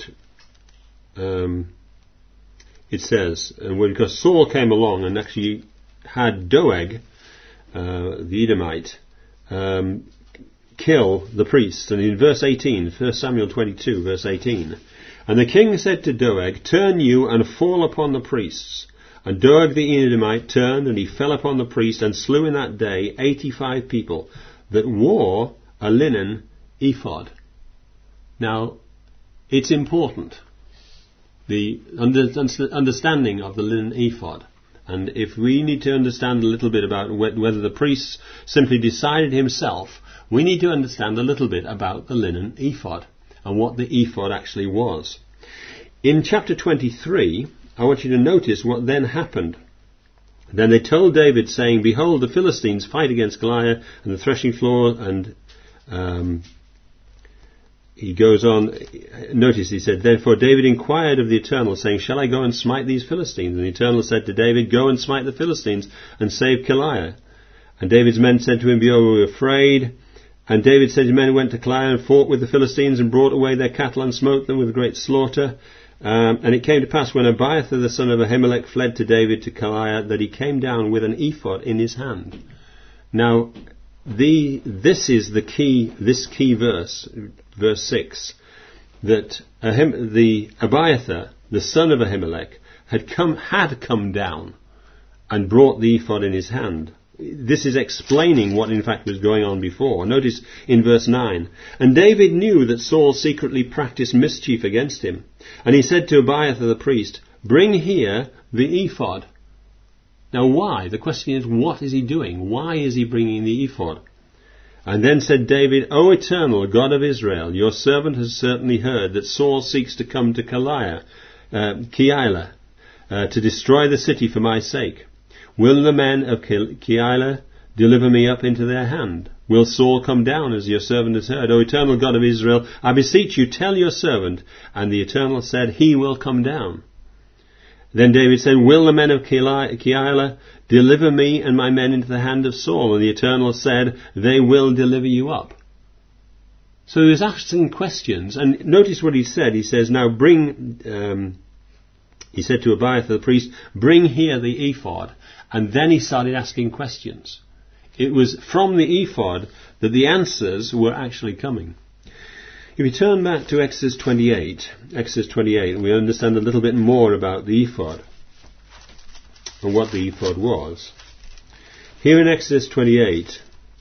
um, it says. And when, because Saul came along and actually had Doeg, uh, the Edomite, um, kill the priests. And in verse eighteen, First Samuel twenty-two, verse eighteen, and the king said to Doeg, turn you and fall upon the priests. And Doeg the Edomite turned, and he fell upon the priest, and slew in that day eighty-five people that wore a linen ephod. Now, it's important, the under, understanding of the linen ephod. And if we need to understand a little bit about whether the priest simply decided himself, we need to understand a little bit about the linen ephod and what the ephod actually was. In chapter twenty-three, I want you to notice what then happened. Then they told David, saying, behold, the Philistines fight against Goliath and the threshing floor. And um, he goes on, notice he said, therefore David inquired of the Eternal, saying, shall I go and smite these Philistines? And the Eternal said to David, go and smite the Philistines and save Goliath. And David's men said to him, behold, we were afraid. And David said his men went to Goliath and fought with the Philistines and brought away their cattle and smote them with great slaughter. Um, and it came to pass when Abiathar the son of Ahimelech fled to David to Goliath that he came down with an ephod in his hand. Now, the this is the key, this key verse, verse six, that Ahim, the Abiathar, the son of Ahimelech, had come had come down and brought the ephod in his hand. This is explaining what in fact was going on before. Notice in verse nine, and David knew that Saul secretly practiced mischief against him. And he said to Abiathar the priest, bring here the ephod. Now why? The question is, what is he doing? Why is he bringing the ephod? And then said David, O Eternal God of Israel, your servant has certainly heard that Saul seeks to come to Keilah, uh, Keilah uh, to destroy the city for my sake. Will the men of Keilah deliver me up into their hand? Will Saul come down as your servant has heard? O Eternal God of Israel, I beseech you, tell your servant. And the Eternal said, he will come down. Then David said, will the men of Keilah deliver me and my men into the hand of Saul? And the Eternal said, they will deliver you up. So he was asking questions, and notice what he said. He says, now bring, um, he said to Abiathar the priest, bring here the ephod. And then he started asking questions. It was from the ephod that the answers were actually coming. If you turn back to Exodus twenty-eight, Exodus twenty-eight, we understand a little bit more about the ephod and what the ephod was. Here in Exodus twenty-eight,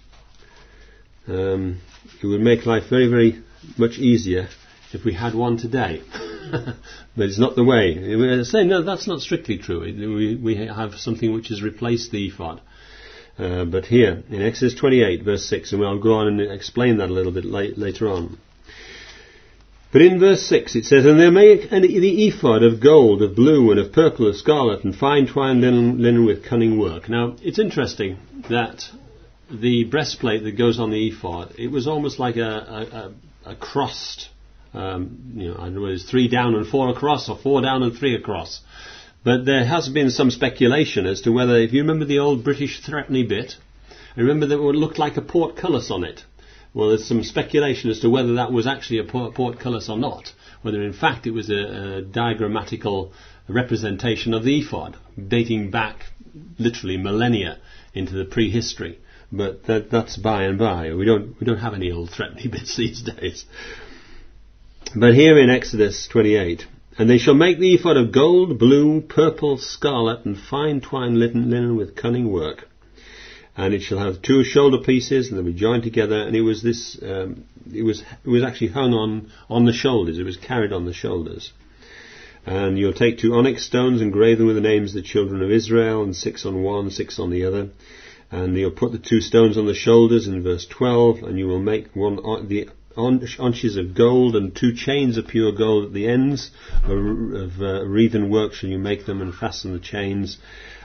um, it would make life very, very much easier if we had one today. But it's not the way. We say, no, that's not strictly true. We, we have something which has replaced the ephod. Uh, but here, in Exodus twenty-eight, verse six, and I'll go on and explain that a little bit late, later on. But in verse six it says, and they make the ephod of gold, of blue, and of purple, of scarlet, and fine twined linen, linen with cunning work. Now, it's interesting that the breastplate that goes on the ephod, it was almost like a, a, a, a crossed, um, you know, I don't know whether it's three down and four across, or four down and three across. But there has been some speculation as to whether, if you remember the old British threepenny bit, I remember that it looked like a portcullis on it. Well, there's some speculation as to whether that was actually a portcullis or not, whether in fact it was a, a diagrammatical representation of the ephod, dating back literally millennia into the prehistory. But that, that's by and by. We don't we don't have any old threepenny bits these days. But here in Exodus twenty-eight, and they shall make the ephod of gold, blue, purple, scarlet, and fine twined linen, linen with cunning work. And it shall have two shoulder pieces, and they'll be joined together. And it was this, um, it was it was actually hung on on the shoulders. It was carried on the shoulders. And you'll take two onyx stones and grave them with the names of the children of Israel, and six on one, six on the other. And you'll put the two stones on the shoulders in verse twelve, and you will make one on the haunches of gold and two chains of pure gold at the ends of uh, wreathen work shall you make them, and fasten the chains.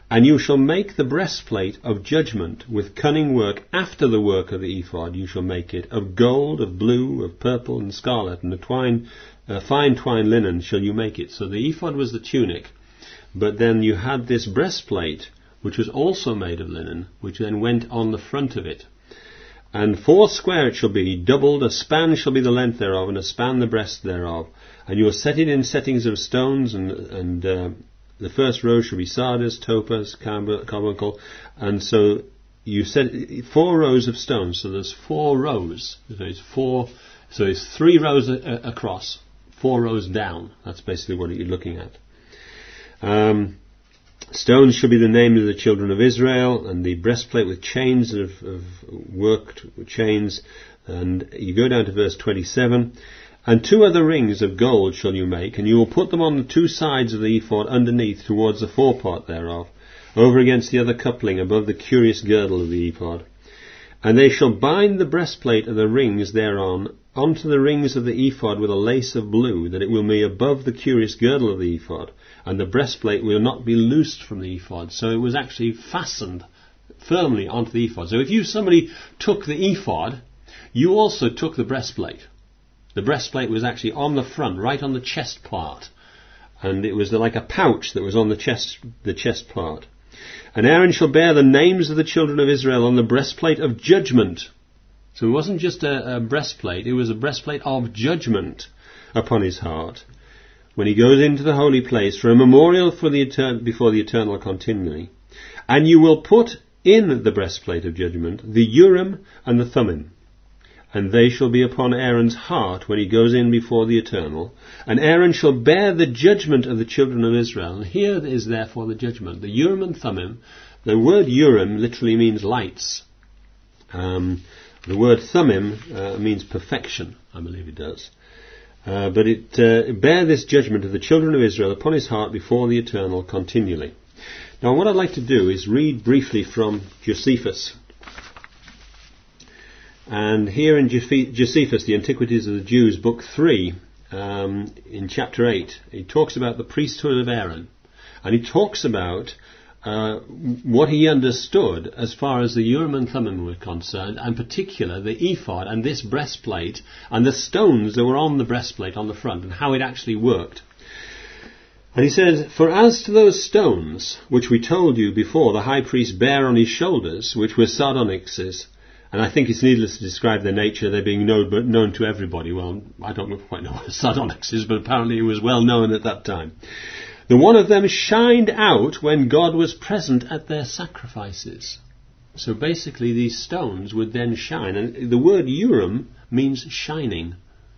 And you shall make the breastplate of judgment with cunning work after the work of the ephod. You shall make it of gold, of blue, of purple, and scarlet, and a twine, uh, fine twine linen shall you make it. So the ephod was the tunic, but then you had this breastplate, which was also made of linen, which then went on the front of it. And four square it shall be, doubled, a span shall be the length thereof, and a span the breadth thereof. And you will set it in settings of stones, and and uh, the first row shall be sardius, topaz, carbuncle, and so you set four rows of stones. So there's four rows. So it's four. So it's three rows a- across, four rows down. That's basically what you're looking at. Um, stones shall be the name of the children of Israel, and the breastplate with chains of, of worked chains. And you go down to verse twenty-seven. And two other rings of gold shall you make, and you will put them on the two sides of the ephod underneath towards the forepart thereof, over against the other coupling above the curious girdle of the ephod. And they shall bind the breastplate of the rings thereon onto the rings of the ephod with a lace of blue, that it will be above the curious girdle of the ephod, and the breastplate will not be loosed from the ephod. So it was actually fastened firmly onto the ephod. So if you somebody took the ephod, you also took the breastplate. The breastplate was actually on the front, right on the chest part. And it was like a pouch that was on the chest, the chest part. And Aaron shall bear the names of the children of Israel on the breastplate of judgment. So it wasn't just a, a breastplate, it was a breastplate of judgment upon his heart, when he goes into the holy place, for a memorial for the etern- before the eternal continually. And you will put in the breastplate of judgment the Urim and the Thummim. And they shall be upon Aaron's heart when he goes in before the Eternal. And Aaron shall bear the judgment of the children of Israel. And here is therefore the judgment. The Urim and Thummim, the word Urim literally means lights. Um, the word Thummim uh, means perfection, I believe it does. Uh, but it uh, bear this judgment of the children of Israel upon his heart before the Eternal continually. Now what I'd like to do is read briefly from Josephus. And here in Josephus, the Antiquities of the Jews, book three, um, in chapter eight, he talks about the priesthood of Aaron. And he talks about uh, what he understood as far as the Urim and Thummim were concerned, and in particular the ephod and this breastplate and the stones that were on the breastplate on the front, and how it actually worked. And he said, For as to those stones, which we told you before the high priest bare on his shoulders, which were sardonyxes, and I think it's needless to describe their nature, they're being known, but known to everybody. Well, I don't quite know what a sardonyx is, but apparently it was well known at that time. The one of them shined out when God was present at their sacrifices. So basically these stones would then shine. And the word Urim means shining.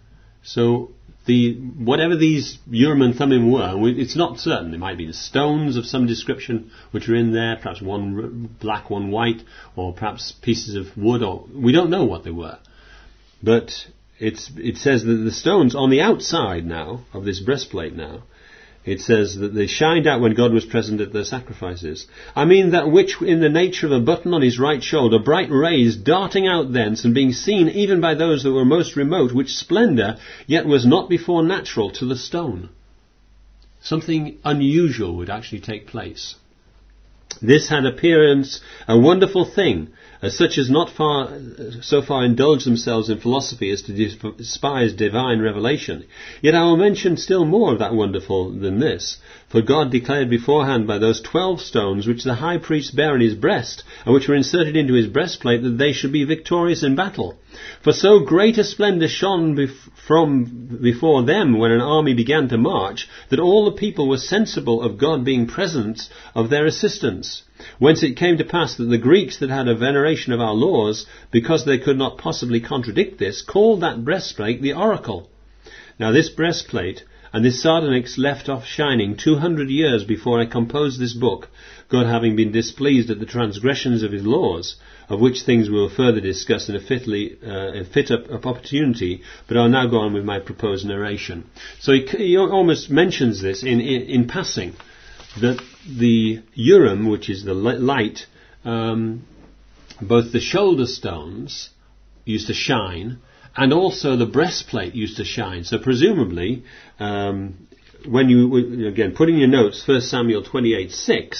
So the whatever these Urim and Thummim were, it's not certain. It might be the stones of some description which are in there, perhaps one black, one white, or perhaps pieces of wood, or we don't know what they were. But it's it says that the stones on the outside now of this breastplate now, it says that they shined out when God was present at their sacrifices. I mean that which in the nature of a button on his right shoulder, bright rays darting out thence, and being seen even by those that were most remote, which splendour yet was not before natural to the stone. Something unusual would actually take place. This had appearance a wonderful thing, as such as not far so far indulge themselves in philosophy as to despise divine revelation. Yet I will mention still more of that wonderful than this. For God declared beforehand by those twelve stones which the high priest bare on his breast, and which were inserted into his breastplate, that they should be victorious in battle. For so great a splendour shone bef- from before them when an army began to march, that all the people were sensible of God being present of their assistance. Whence it came to pass that the Greeks that had a veneration of our laws, because they could not possibly contradict this, called that breastplate the oracle. Now this breastplate and this sardonyx left off shining two hundred years before I composed this book, God having been displeased at the transgressions of his laws, of which things we will further discuss in a fitly uh, a fit up, up opportunity, but I'll now go on with my proposed narration. So he, he almost mentions this in, in, in passing, that the Urim, which is the light, um, both the shoulder stones used to shine, and also the breastplate used to shine. So presumably, um, when you, again, put in your notes, First Samuel twenty-eight six,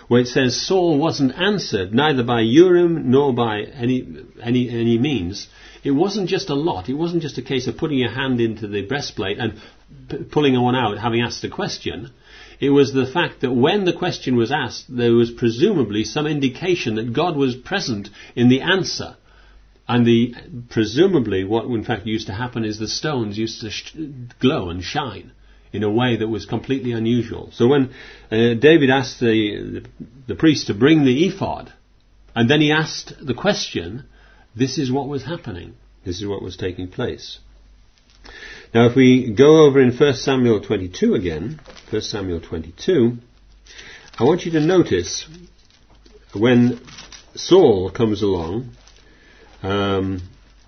where it says Saul wasn't answered, neither by Urim nor by any any any means. It wasn't just a lot. It wasn't just a case of putting your hand into the breastplate and p- pulling one out, having asked a question. It was the fact that when the question was asked, there was presumably some indication that God was present in the answer. And the presumably what in fact used to happen is the stones used to sh- glow and shine in a way that was completely unusual. So when uh, David asked the, the the priest to bring the ephod, and then he asked the question, this is what was happening. This is what was taking place. Now if we go over in First Samuel twenty-two again, First Samuel twenty-two, I want you to notice when Saul comes along, um,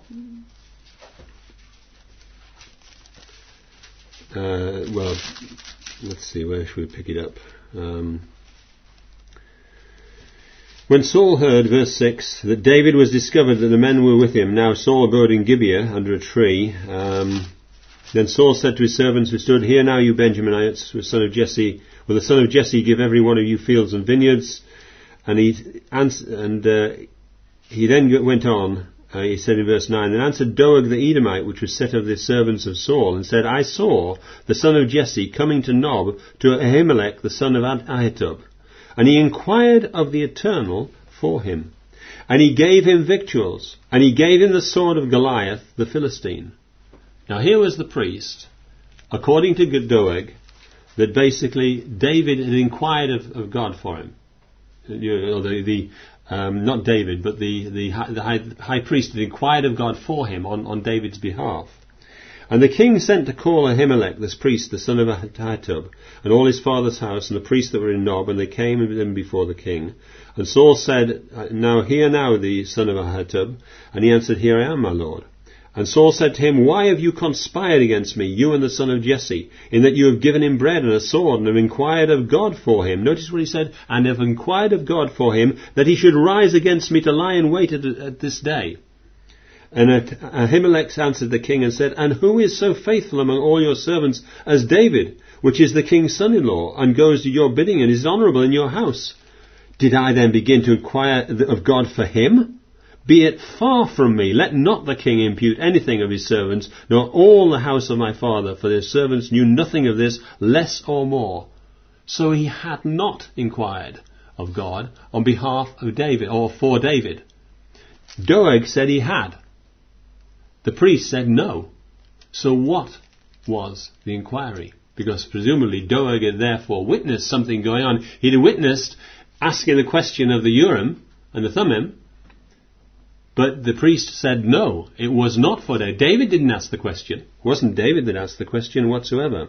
uh, well, let's see, where should we pick it up? Um, When Saul heard, verse six, that David was discovered that the men were with him, now Saul abode in Gibeah under a tree, um, then Saul said to his servants who stood, Hear now, you Benjaminites, the son of Jesse, will the son of Jesse give every one of you fields and vineyards? And he answered, and uh, he then went on, uh, he said in verse nine, Then answered Doeg the Edomite, which was set of the servants of Saul, and said, I saw the son of Jesse coming to Nob, to Ahimelech the son of Ahitub. And he inquired of the Eternal for him. And he gave him victuals. And he gave him the sword of Goliath, the Philistine. Now here was the priest, according to Doeg, that basically David had inquired of, of God for him. You know, the, the, um, not David, but the, the, the high, high priest had inquired of God for him on, on David's behalf. And the king sent to call Ahimelech, this priest, the son of Ahitub, and all his father's house, and the priests that were in Nob, and they came with him before the king. And Saul said, Now hear now the son of Ahitub. And he answered, Here I am, my lord. And Saul said to him, Why have you conspired against me, you and the son of Jesse, in that you have given him bread and a sword, and have inquired of God for him? Notice what he said, and have inquired of God for him, that he should rise against me to lie in wait at, at this day. And Ahimelech answered the king and said, And who is so faithful among all your servants as David, which is the king's son-in-law, and goes to your bidding and is honourable in your house? Did I then begin to inquire of God for him? Be it far from me, let not the king impute anything of his servants, nor all the house of my father, for their servants knew nothing of this, less or more. So he had not inquired of God on behalf of David, or for David. Doeg said he had. The priest said no. So what was the inquiry? Because presumably Doeg had therefore witnessed something going on. He'd witnessed asking the question of the Urim and the Thummim, but the priest said no, it was not for David. David didn't ask the question. It wasn't David that asked the question whatsoever.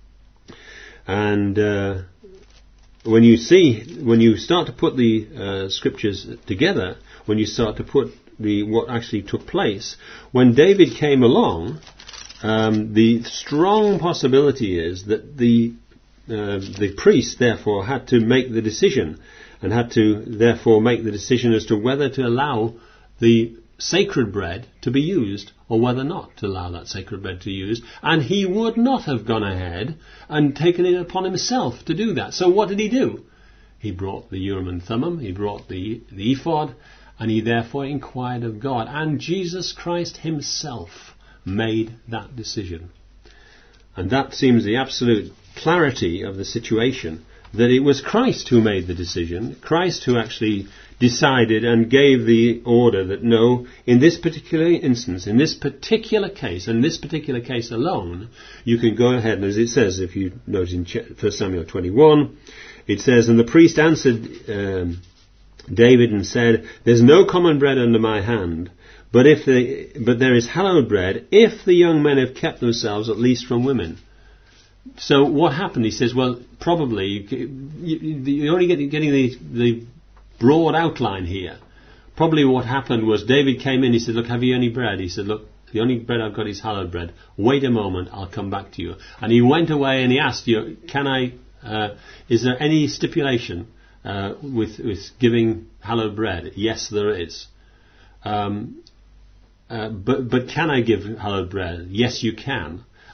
And uh, when you see, when you start to put the uh, scriptures together, when you start to put the what actually took place, when David came along, um, the strong possibility is that the uh, the priest therefore had to make the decision, and had to therefore make the decision as to whether to allow the sacred bread to be used, or whether not to allow that sacred bread to be used. And he would not have gone ahead and taken it upon himself to do that. So what did he do? He brought the Urim and Thummim, he brought the, the ephod, and he therefore inquired of God. And Jesus Christ himself made that decision. And that seems the absolute clarity of the situation, that it was Christ who made the decision, Christ who actually decided and gave the order that no, in this particular instance, in this particular case, and this particular case alone, you can go ahead, and as it says, if you notice in First Samuel twenty-one, it says, And the priest answered um, David and said, There's no common bread under my hand, but if the, but there is hallowed bread, if the young men have kept themselves at least from women. So what happened? He says, well, probably, you're only getting, getting the, the broad outline here. Probably what happened was David came in, he said, look, have you any bread? He said, look, the only bread I've got is hallowed bread. Wait a moment, I'll come back to you. And he went away and he asked you, can I, uh, is there any stipulation uh, with, with giving hallowed bread? Yes, there is. Um, uh, but, but can I give hallowed bread? Yes, you can.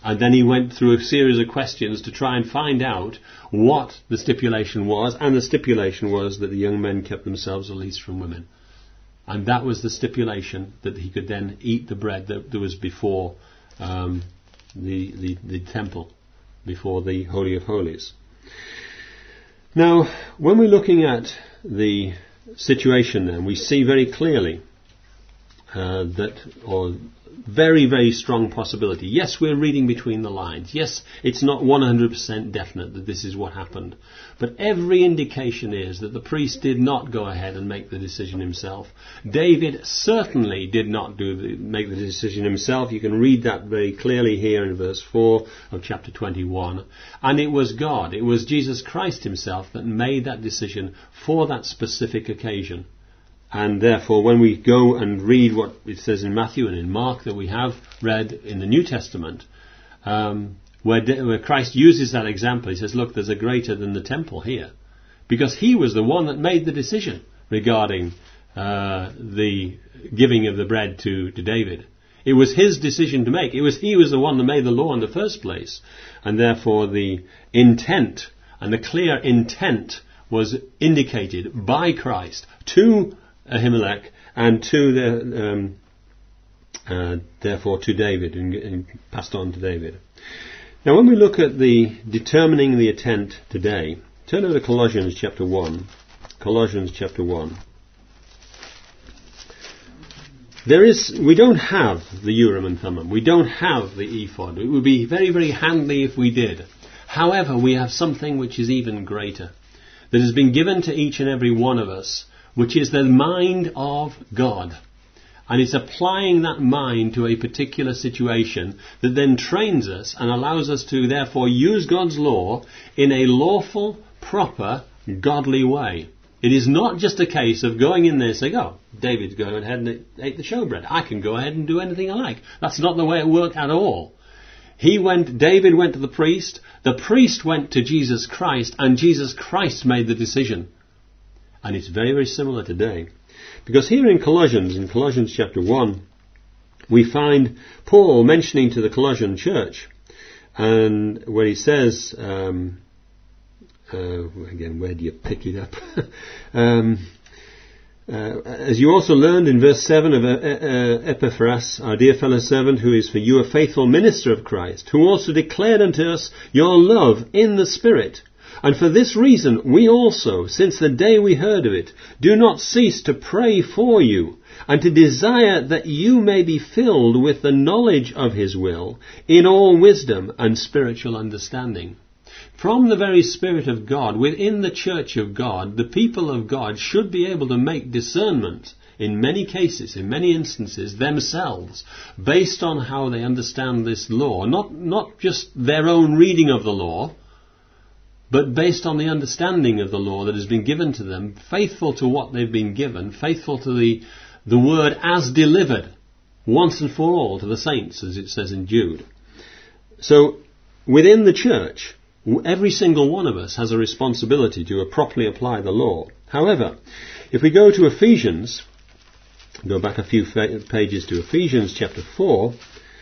And then he went through a series of questions to try and find out what the stipulation was, and the stipulation was that the young men kept themselves released from women. And that was the stipulation, that he could then eat the bread that, that was before um, the, the, the temple, before the Holy of Holies. Now, when we're looking at the situation then, we see very clearly uh, that, or very, very strong possibility. Yes, we're reading between the lines. Yes, it's not one hundred percent definite that this is what happened. But every indication is that the priest did not go ahead and make the decision himself. David certainly did not do the, make the decision himself. You can read that very clearly here in verse four of chapter twenty-one. And it was God, it was Jesus Christ himself that made that decision for that specific occasion. And therefore, when we go and read what it says in Matthew and in Mark that we have read in the New Testament, um, where, de- where Christ uses that example, he says, look, there's a greater than the temple here. Because he was the one that made the decision regarding uh, the giving of the bread to, to David. It was his decision to make. It was he was the one that made the law in the first place. And therefore the intent, and the clear intent, was indicated by Christ to Ahimelech and to the um, uh, therefore to David, and, and passed on to David. Now, when we look at the determining the intent today, turn over to Colossians chapter one. Colossians chapter one. There is, we don't have the Urim and Thummim. We don't have the ephod. It would be very, very handy if we did. However, we have something which is even greater, that has been given to each and every one of us, which is the mind of God. And it's applying that mind to a particular situation that then trains us and allows us to therefore use God's law in a lawful, proper, godly way. It is not just a case of going in there and saying, oh, David's going ahead and ate the showbread. I can go ahead and do anything I like. That's not the way it worked at all. He went, David went to the priest, the priest went to Jesus Christ, and Jesus Christ made the decision. And it's very, very similar today. Because here in Colossians, in Colossians chapter one, we find Paul mentioning to the Colossian church, and where he says, um, uh, again, where do you pick it up? um, uh, as you also learned in verse seven of uh, uh, Epaphras, our dear fellow servant, who is for you a faithful minister of Christ, who also declared unto us your love in the Spirit. And for this reason we also, since the day we heard of it, do not cease to pray for you, and to desire that you may be filled with the knowledge of his will, in all wisdom and spiritual understanding. From the very Spirit of God, within the church of God, the people of God should be able to make discernment, in many cases, in many instances, themselves, based on how they understand this law. Not, not just their own reading of the law, but based on the understanding of the law that has been given to them, faithful to what they've been given, faithful to the, the word as delivered, once and for all, to the saints, as it says in Jude. So, within the church, every single one of us has a responsibility to properly apply the law. However, if we go to Ephesians, go back a few fa- pages to Ephesians chapter four,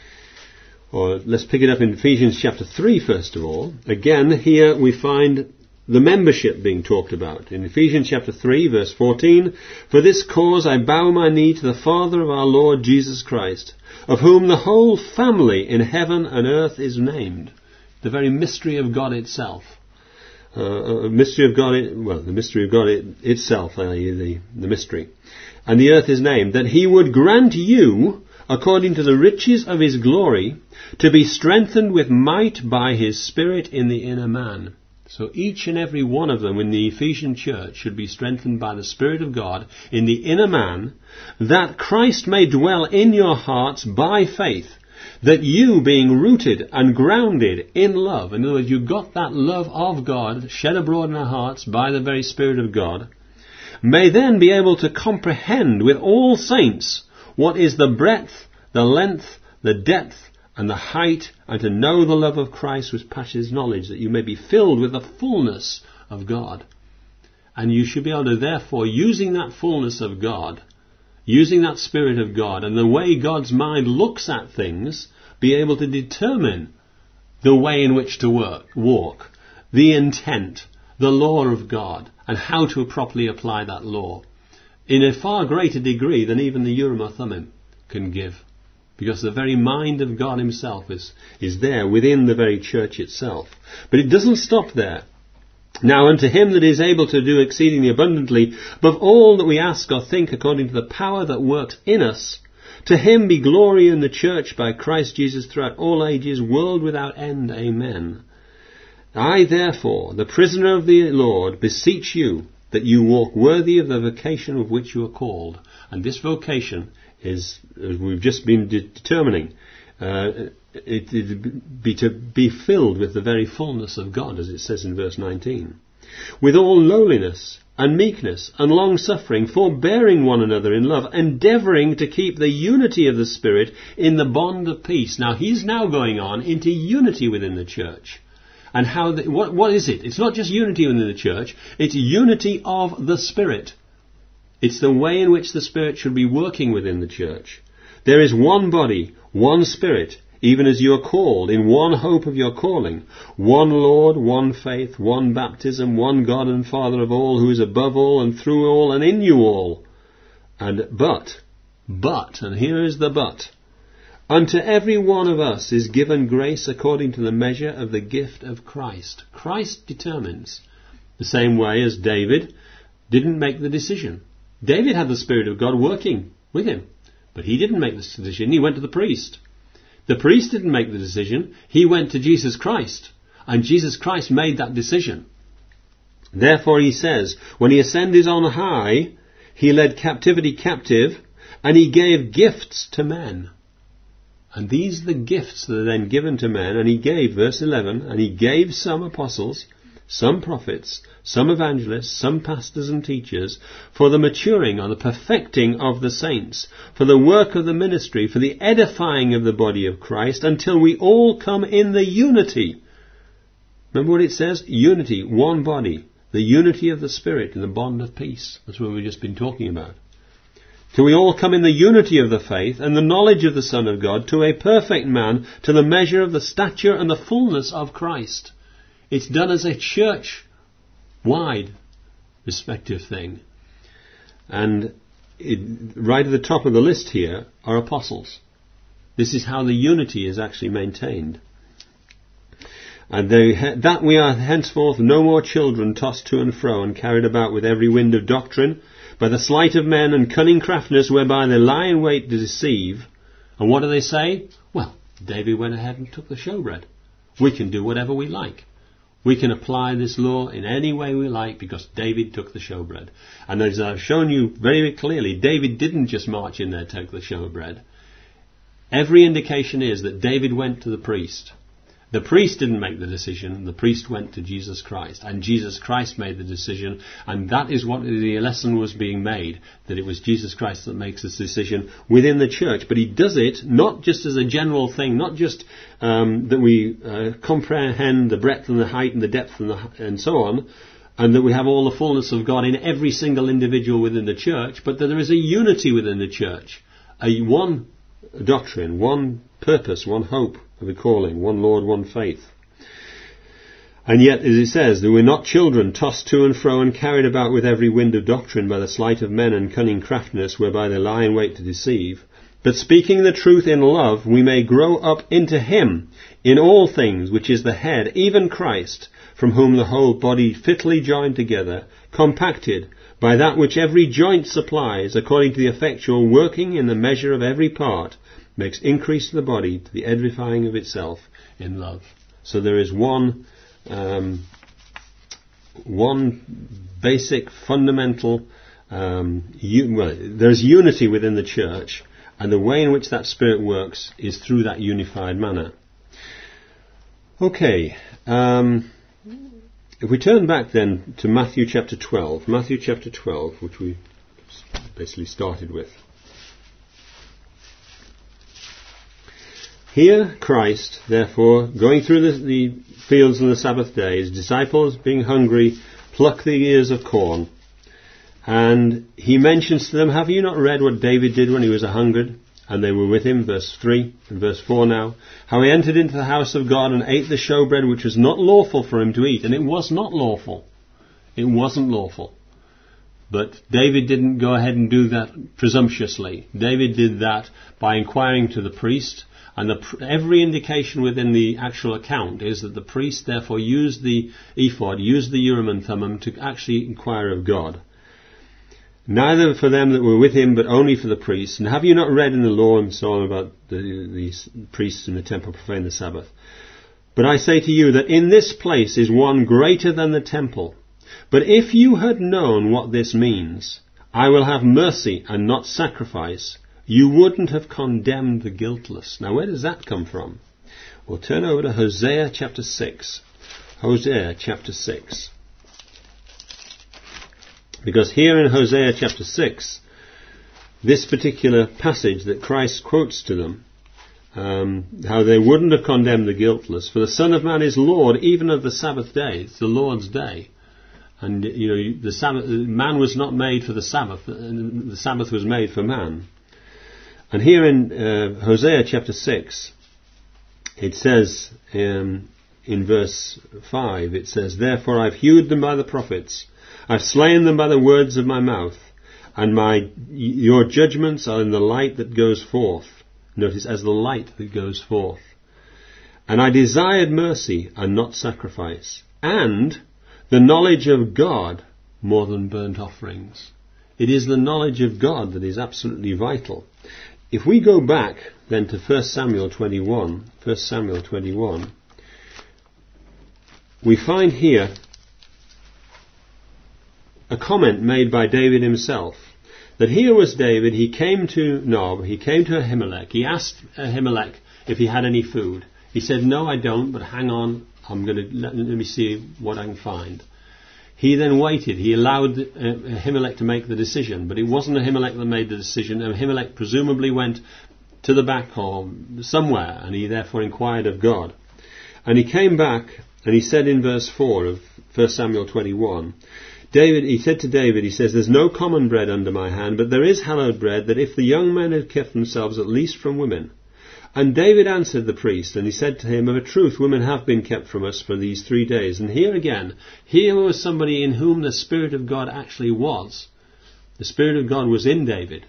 or let's pick it up in Ephesians chapter three first of all. Again, here we find the membership being talked about. In Ephesians chapter three, verse fourteen, for this cause I bow my knee to the Father of our Lord Jesus Christ, of whom the whole family in heaven and earth is named. The very mystery of God itself. Uh, a mystery of God, well, the mystery of God it, itself, that is the, the mystery. And the earth is named, that he would grant you, according to the riches of his glory, to be strengthened with might by his Spirit in the inner man. So each and every one of them in the Ephesian church should be strengthened by the Spirit of God in the inner man, that Christ may dwell in your hearts by faith, that you, being rooted and grounded in love, in other words, you got that love of God shed abroad in our hearts by the very Spirit of God, may then be able to comprehend with all saints what is the breadth, the length, the depth, and the height, and to know the love of Christ which passes knowledge, that you may be filled with the fullness of God. And you should be able to, therefore, using that fullness of God, using that Spirit of God, and the way God's mind looks at things, be able to determine the way in which to work, walk, the intent, the law of God, and how to properly apply that law in a far greater degree than even the Urim or Thummim can give. Because the very mind of God himself is, is there within the very church itself. But it doesn't stop there. Now unto him that is able to do exceedingly abundantly above all that we ask or think according to the power that works in us, to him be glory in the church by Christ Jesus throughout all ages, world without end. Amen. I therefore, the prisoner of the Lord, beseech you that you walk worthy of the vocation of which you are called. And this vocation is, as we've just been de- determining, uh, it, it be to be filled with the very fullness of God, as it says in verse nineteen. With all lowliness and meekness and long-suffering, forbearing one another in love, endeavouring to keep the unity of the Spirit in the bond of peace. Now he's now going on into unity within the church. And how? The, what, what is it? It's not just unity within the church, it's unity of the Spirit. It's the way in which the Spirit should be working within the church. There is one body, one Spirit, even as you are called, in one hope of your calling. One Lord, one faith, one baptism, one God and Father of all, who is above all and through all and in you all. And but, but, and here is the but, unto every one of us is given grace according to the measure of the gift of Christ. Christ determines. The same way as David didn't make the decision. David had the Spirit of God working with him, but he didn't make the decision. He went to the priest. The priest didn't make the decision. He went to Jesus Christ, and Jesus Christ made that decision. Therefore he says, when he ascended on high, he led captivity captive, and he gave gifts to men. And these are the gifts that are then given to men. And he gave, verse eleven, and he gave some apostles, some prophets, some evangelists, some pastors and teachers, for the maturing or the perfecting of the saints, for the work of the ministry, for the edifying of the body of Christ, until we all come in the unity. Remember what it says? Unity, one body, the unity of the Spirit in the bond of peace. That's what we've just been talking about. Till we all come in the unity of the faith and the knowledge of the Son of God, to a perfect man, to the measure of the stature and the fullness of Christ. It's done as a church-wide respective thing. And it, right at the top of the list here are apostles. This is how the unity is actually maintained. And they, that we are henceforth no more children, tossed to and fro and carried about with every wind of doctrine, by the sleight of men and cunning craftiness whereby they lie in wait to deceive. And what do they say? Well, David went ahead and took the showbread. We can do whatever we like. We can apply this law in any way we like because David took the showbread. And as I've shown you very clearly, David didn't just march in there and take the showbread. Every indication is that David went to the priest. The priest didn't make the decision. The priest went to Jesus Christ. And Jesus Christ made the decision. And that is what the lesson was being made. That it was Jesus Christ that makes this decision within the church. But he does it not just as a general thing. Not just um, that we uh, comprehend the breadth and the height and the depth and, the, and so on. And that we have all the fullness of God in every single individual within the church. But that there is a unity within the church. A one doctrine, one purpose, one hope of the calling, one Lord, one faith. And yet, as it says, that we're not children, tossed to and fro and carried about with every wind of doctrine by the sleight of men and cunning craftiness whereby they lie in wait to deceive. But speaking the truth in love, we may grow up into him in all things, which is the head, even Christ, from whom the whole body fitly joined together, compacted by that which every joint supplies, according to the effectual working in the measure of every part, makes increase to the body to the edifying of itself in love. So there is one um, one basic fundamental um, u- well, there's unity within the church, and the way in which that Spirit works is through that unified manner. Okay, um, if we turn back then to Matthew chapter twelve, Matthew chapter twelve, which we basically started with. Here Christ, therefore, going through the, the fields on the Sabbath day, his disciples being hungry, pluck the ears of corn. And he mentions to them, have you not read what David did when he was a hungered, and they were with him, verse three and verse four now, how he entered into the house of God and ate the showbread which was not lawful for him to eat. And it was not lawful. It wasn't lawful. But David didn't go ahead and do that presumptuously. David did that by inquiring to the priest, and the, every indication within the actual account is that the priest therefore used the ephod, used the Urim and Thummim to actually inquire of God. Neither for them that were with him, but only for the priests. And have you not read in the law and so on about the, these priests in the temple profane the Sabbath? But I say to you that in this place is one greater than the temple. But if you had known what this means, I will have mercy and not sacrifice, you wouldn't have condemned the guiltless. Now where does that come from? We'll turn over to Hosea chapter six. Hosea chapter six. Because here in Hosea chapter six, this particular passage that Christ quotes to them, um, how they wouldn't have condemned the guiltless, for the Son of Man is Lord even of the Sabbath day. It's the Lord's day. And, you know, the Sabbath, man was not made for the Sabbath, the Sabbath was made for man. And here in uh, Hosea chapter six, it says um, in verse five, it says, therefore I've hewed them by the prophets, I've slain them by the words of my mouth, and my your judgments are in the light that goes forth. Notice, as the light that goes forth. And I desired mercy and not sacrifice, and the knowledge of God more than burnt offerings. It is the knowledge of God that is absolutely vital. If we go back then to First Samuel twenty-one, First Samuel twenty-one, we find here a comment made by David himself, that here was David, he came to Nob, he came to Ahimelech, he asked Ahimelech if he had any food. He said, no, I don't, but hang on, I'm going to, let, let me see what I can find. He then waited, he allowed uh, Ahimelech to make the decision, but it wasn't Ahimelech that made the decision. Ahimelech presumably went to the back or somewhere, and he therefore inquired of God. And he came back, and he said in verse four of First Samuel twenty-one, David, he said to David, he says, there's no common bread under my hand, but there is hallowed bread, that if the young men had kept themselves at least from women. And David answered the priest, and he said to him, of a truth, women have been kept from us for these three days. And here again, here was somebody in whom the Spirit of God actually was. The Spirit of God was in David.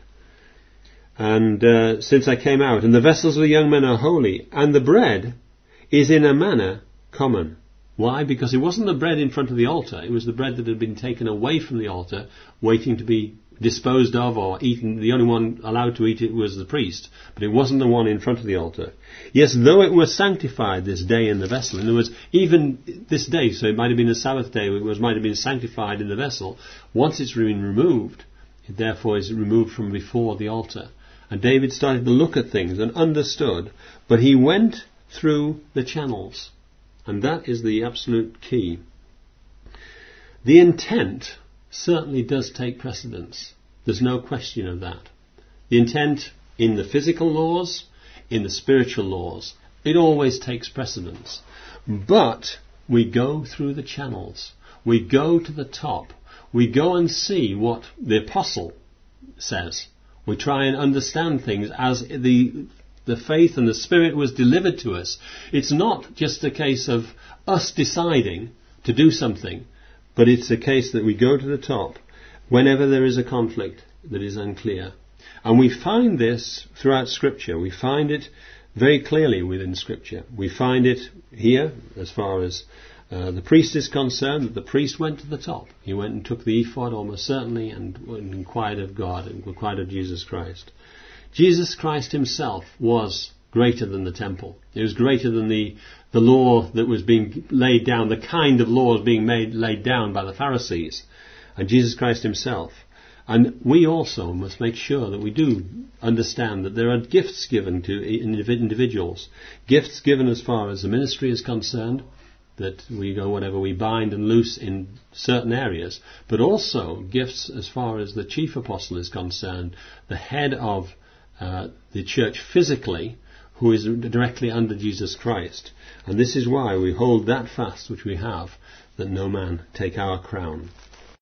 And uh, since I came out, and the vessels of the young men are holy, and the bread is in a manner common. Why? Because it wasn't the bread in front of the altar. It was the bread that had been taken away from the altar, waiting to be disposed of or eaten. The only one allowed to eat it was the priest, but it wasn't the one in front of the altar. Yes, though it was sanctified this day in the vessel, in other words, even this day, so it might have been a Sabbath day, it was, might have been sanctified in the vessel, once it's been removed, it therefore is removed from before the altar. And David started to look at things and understood, but he went through the channels. And that is the absolute key. The intent certainly does take precedence. There's no question of that. The intent in the physical laws, in the spiritual laws, it always takes precedence. But we go through the channels. We go to the top. We go and see what the apostle says. We try and understand things as the the faith and the Spirit was delivered to us. It's not just a case of us deciding to do something, but it's a case that we go to the top whenever there is a conflict that is unclear. And we find this throughout Scripture. We find it very clearly within Scripture. We find it here, as far as uh, the priest is concerned, that the priest went to the top. He went and took the ephod, almost certainly, and, and inquired of God, and inquired of Jesus Christ. Jesus Christ himself was greater than the temple. It was greater than the, the law that was being laid down, the kind of laws being made laid down by the Pharisees. And Jesus Christ himself. And we also must make sure that we do understand that there are gifts given to individuals. Gifts given as far as the ministry is concerned, that we go whatever we bind and loose in certain areas, but also gifts as far as the chief apostle is concerned, the head of uh, the church physically, who is directly under Jesus Christ. And this is why we hold that fast which we have, that no man take our crown.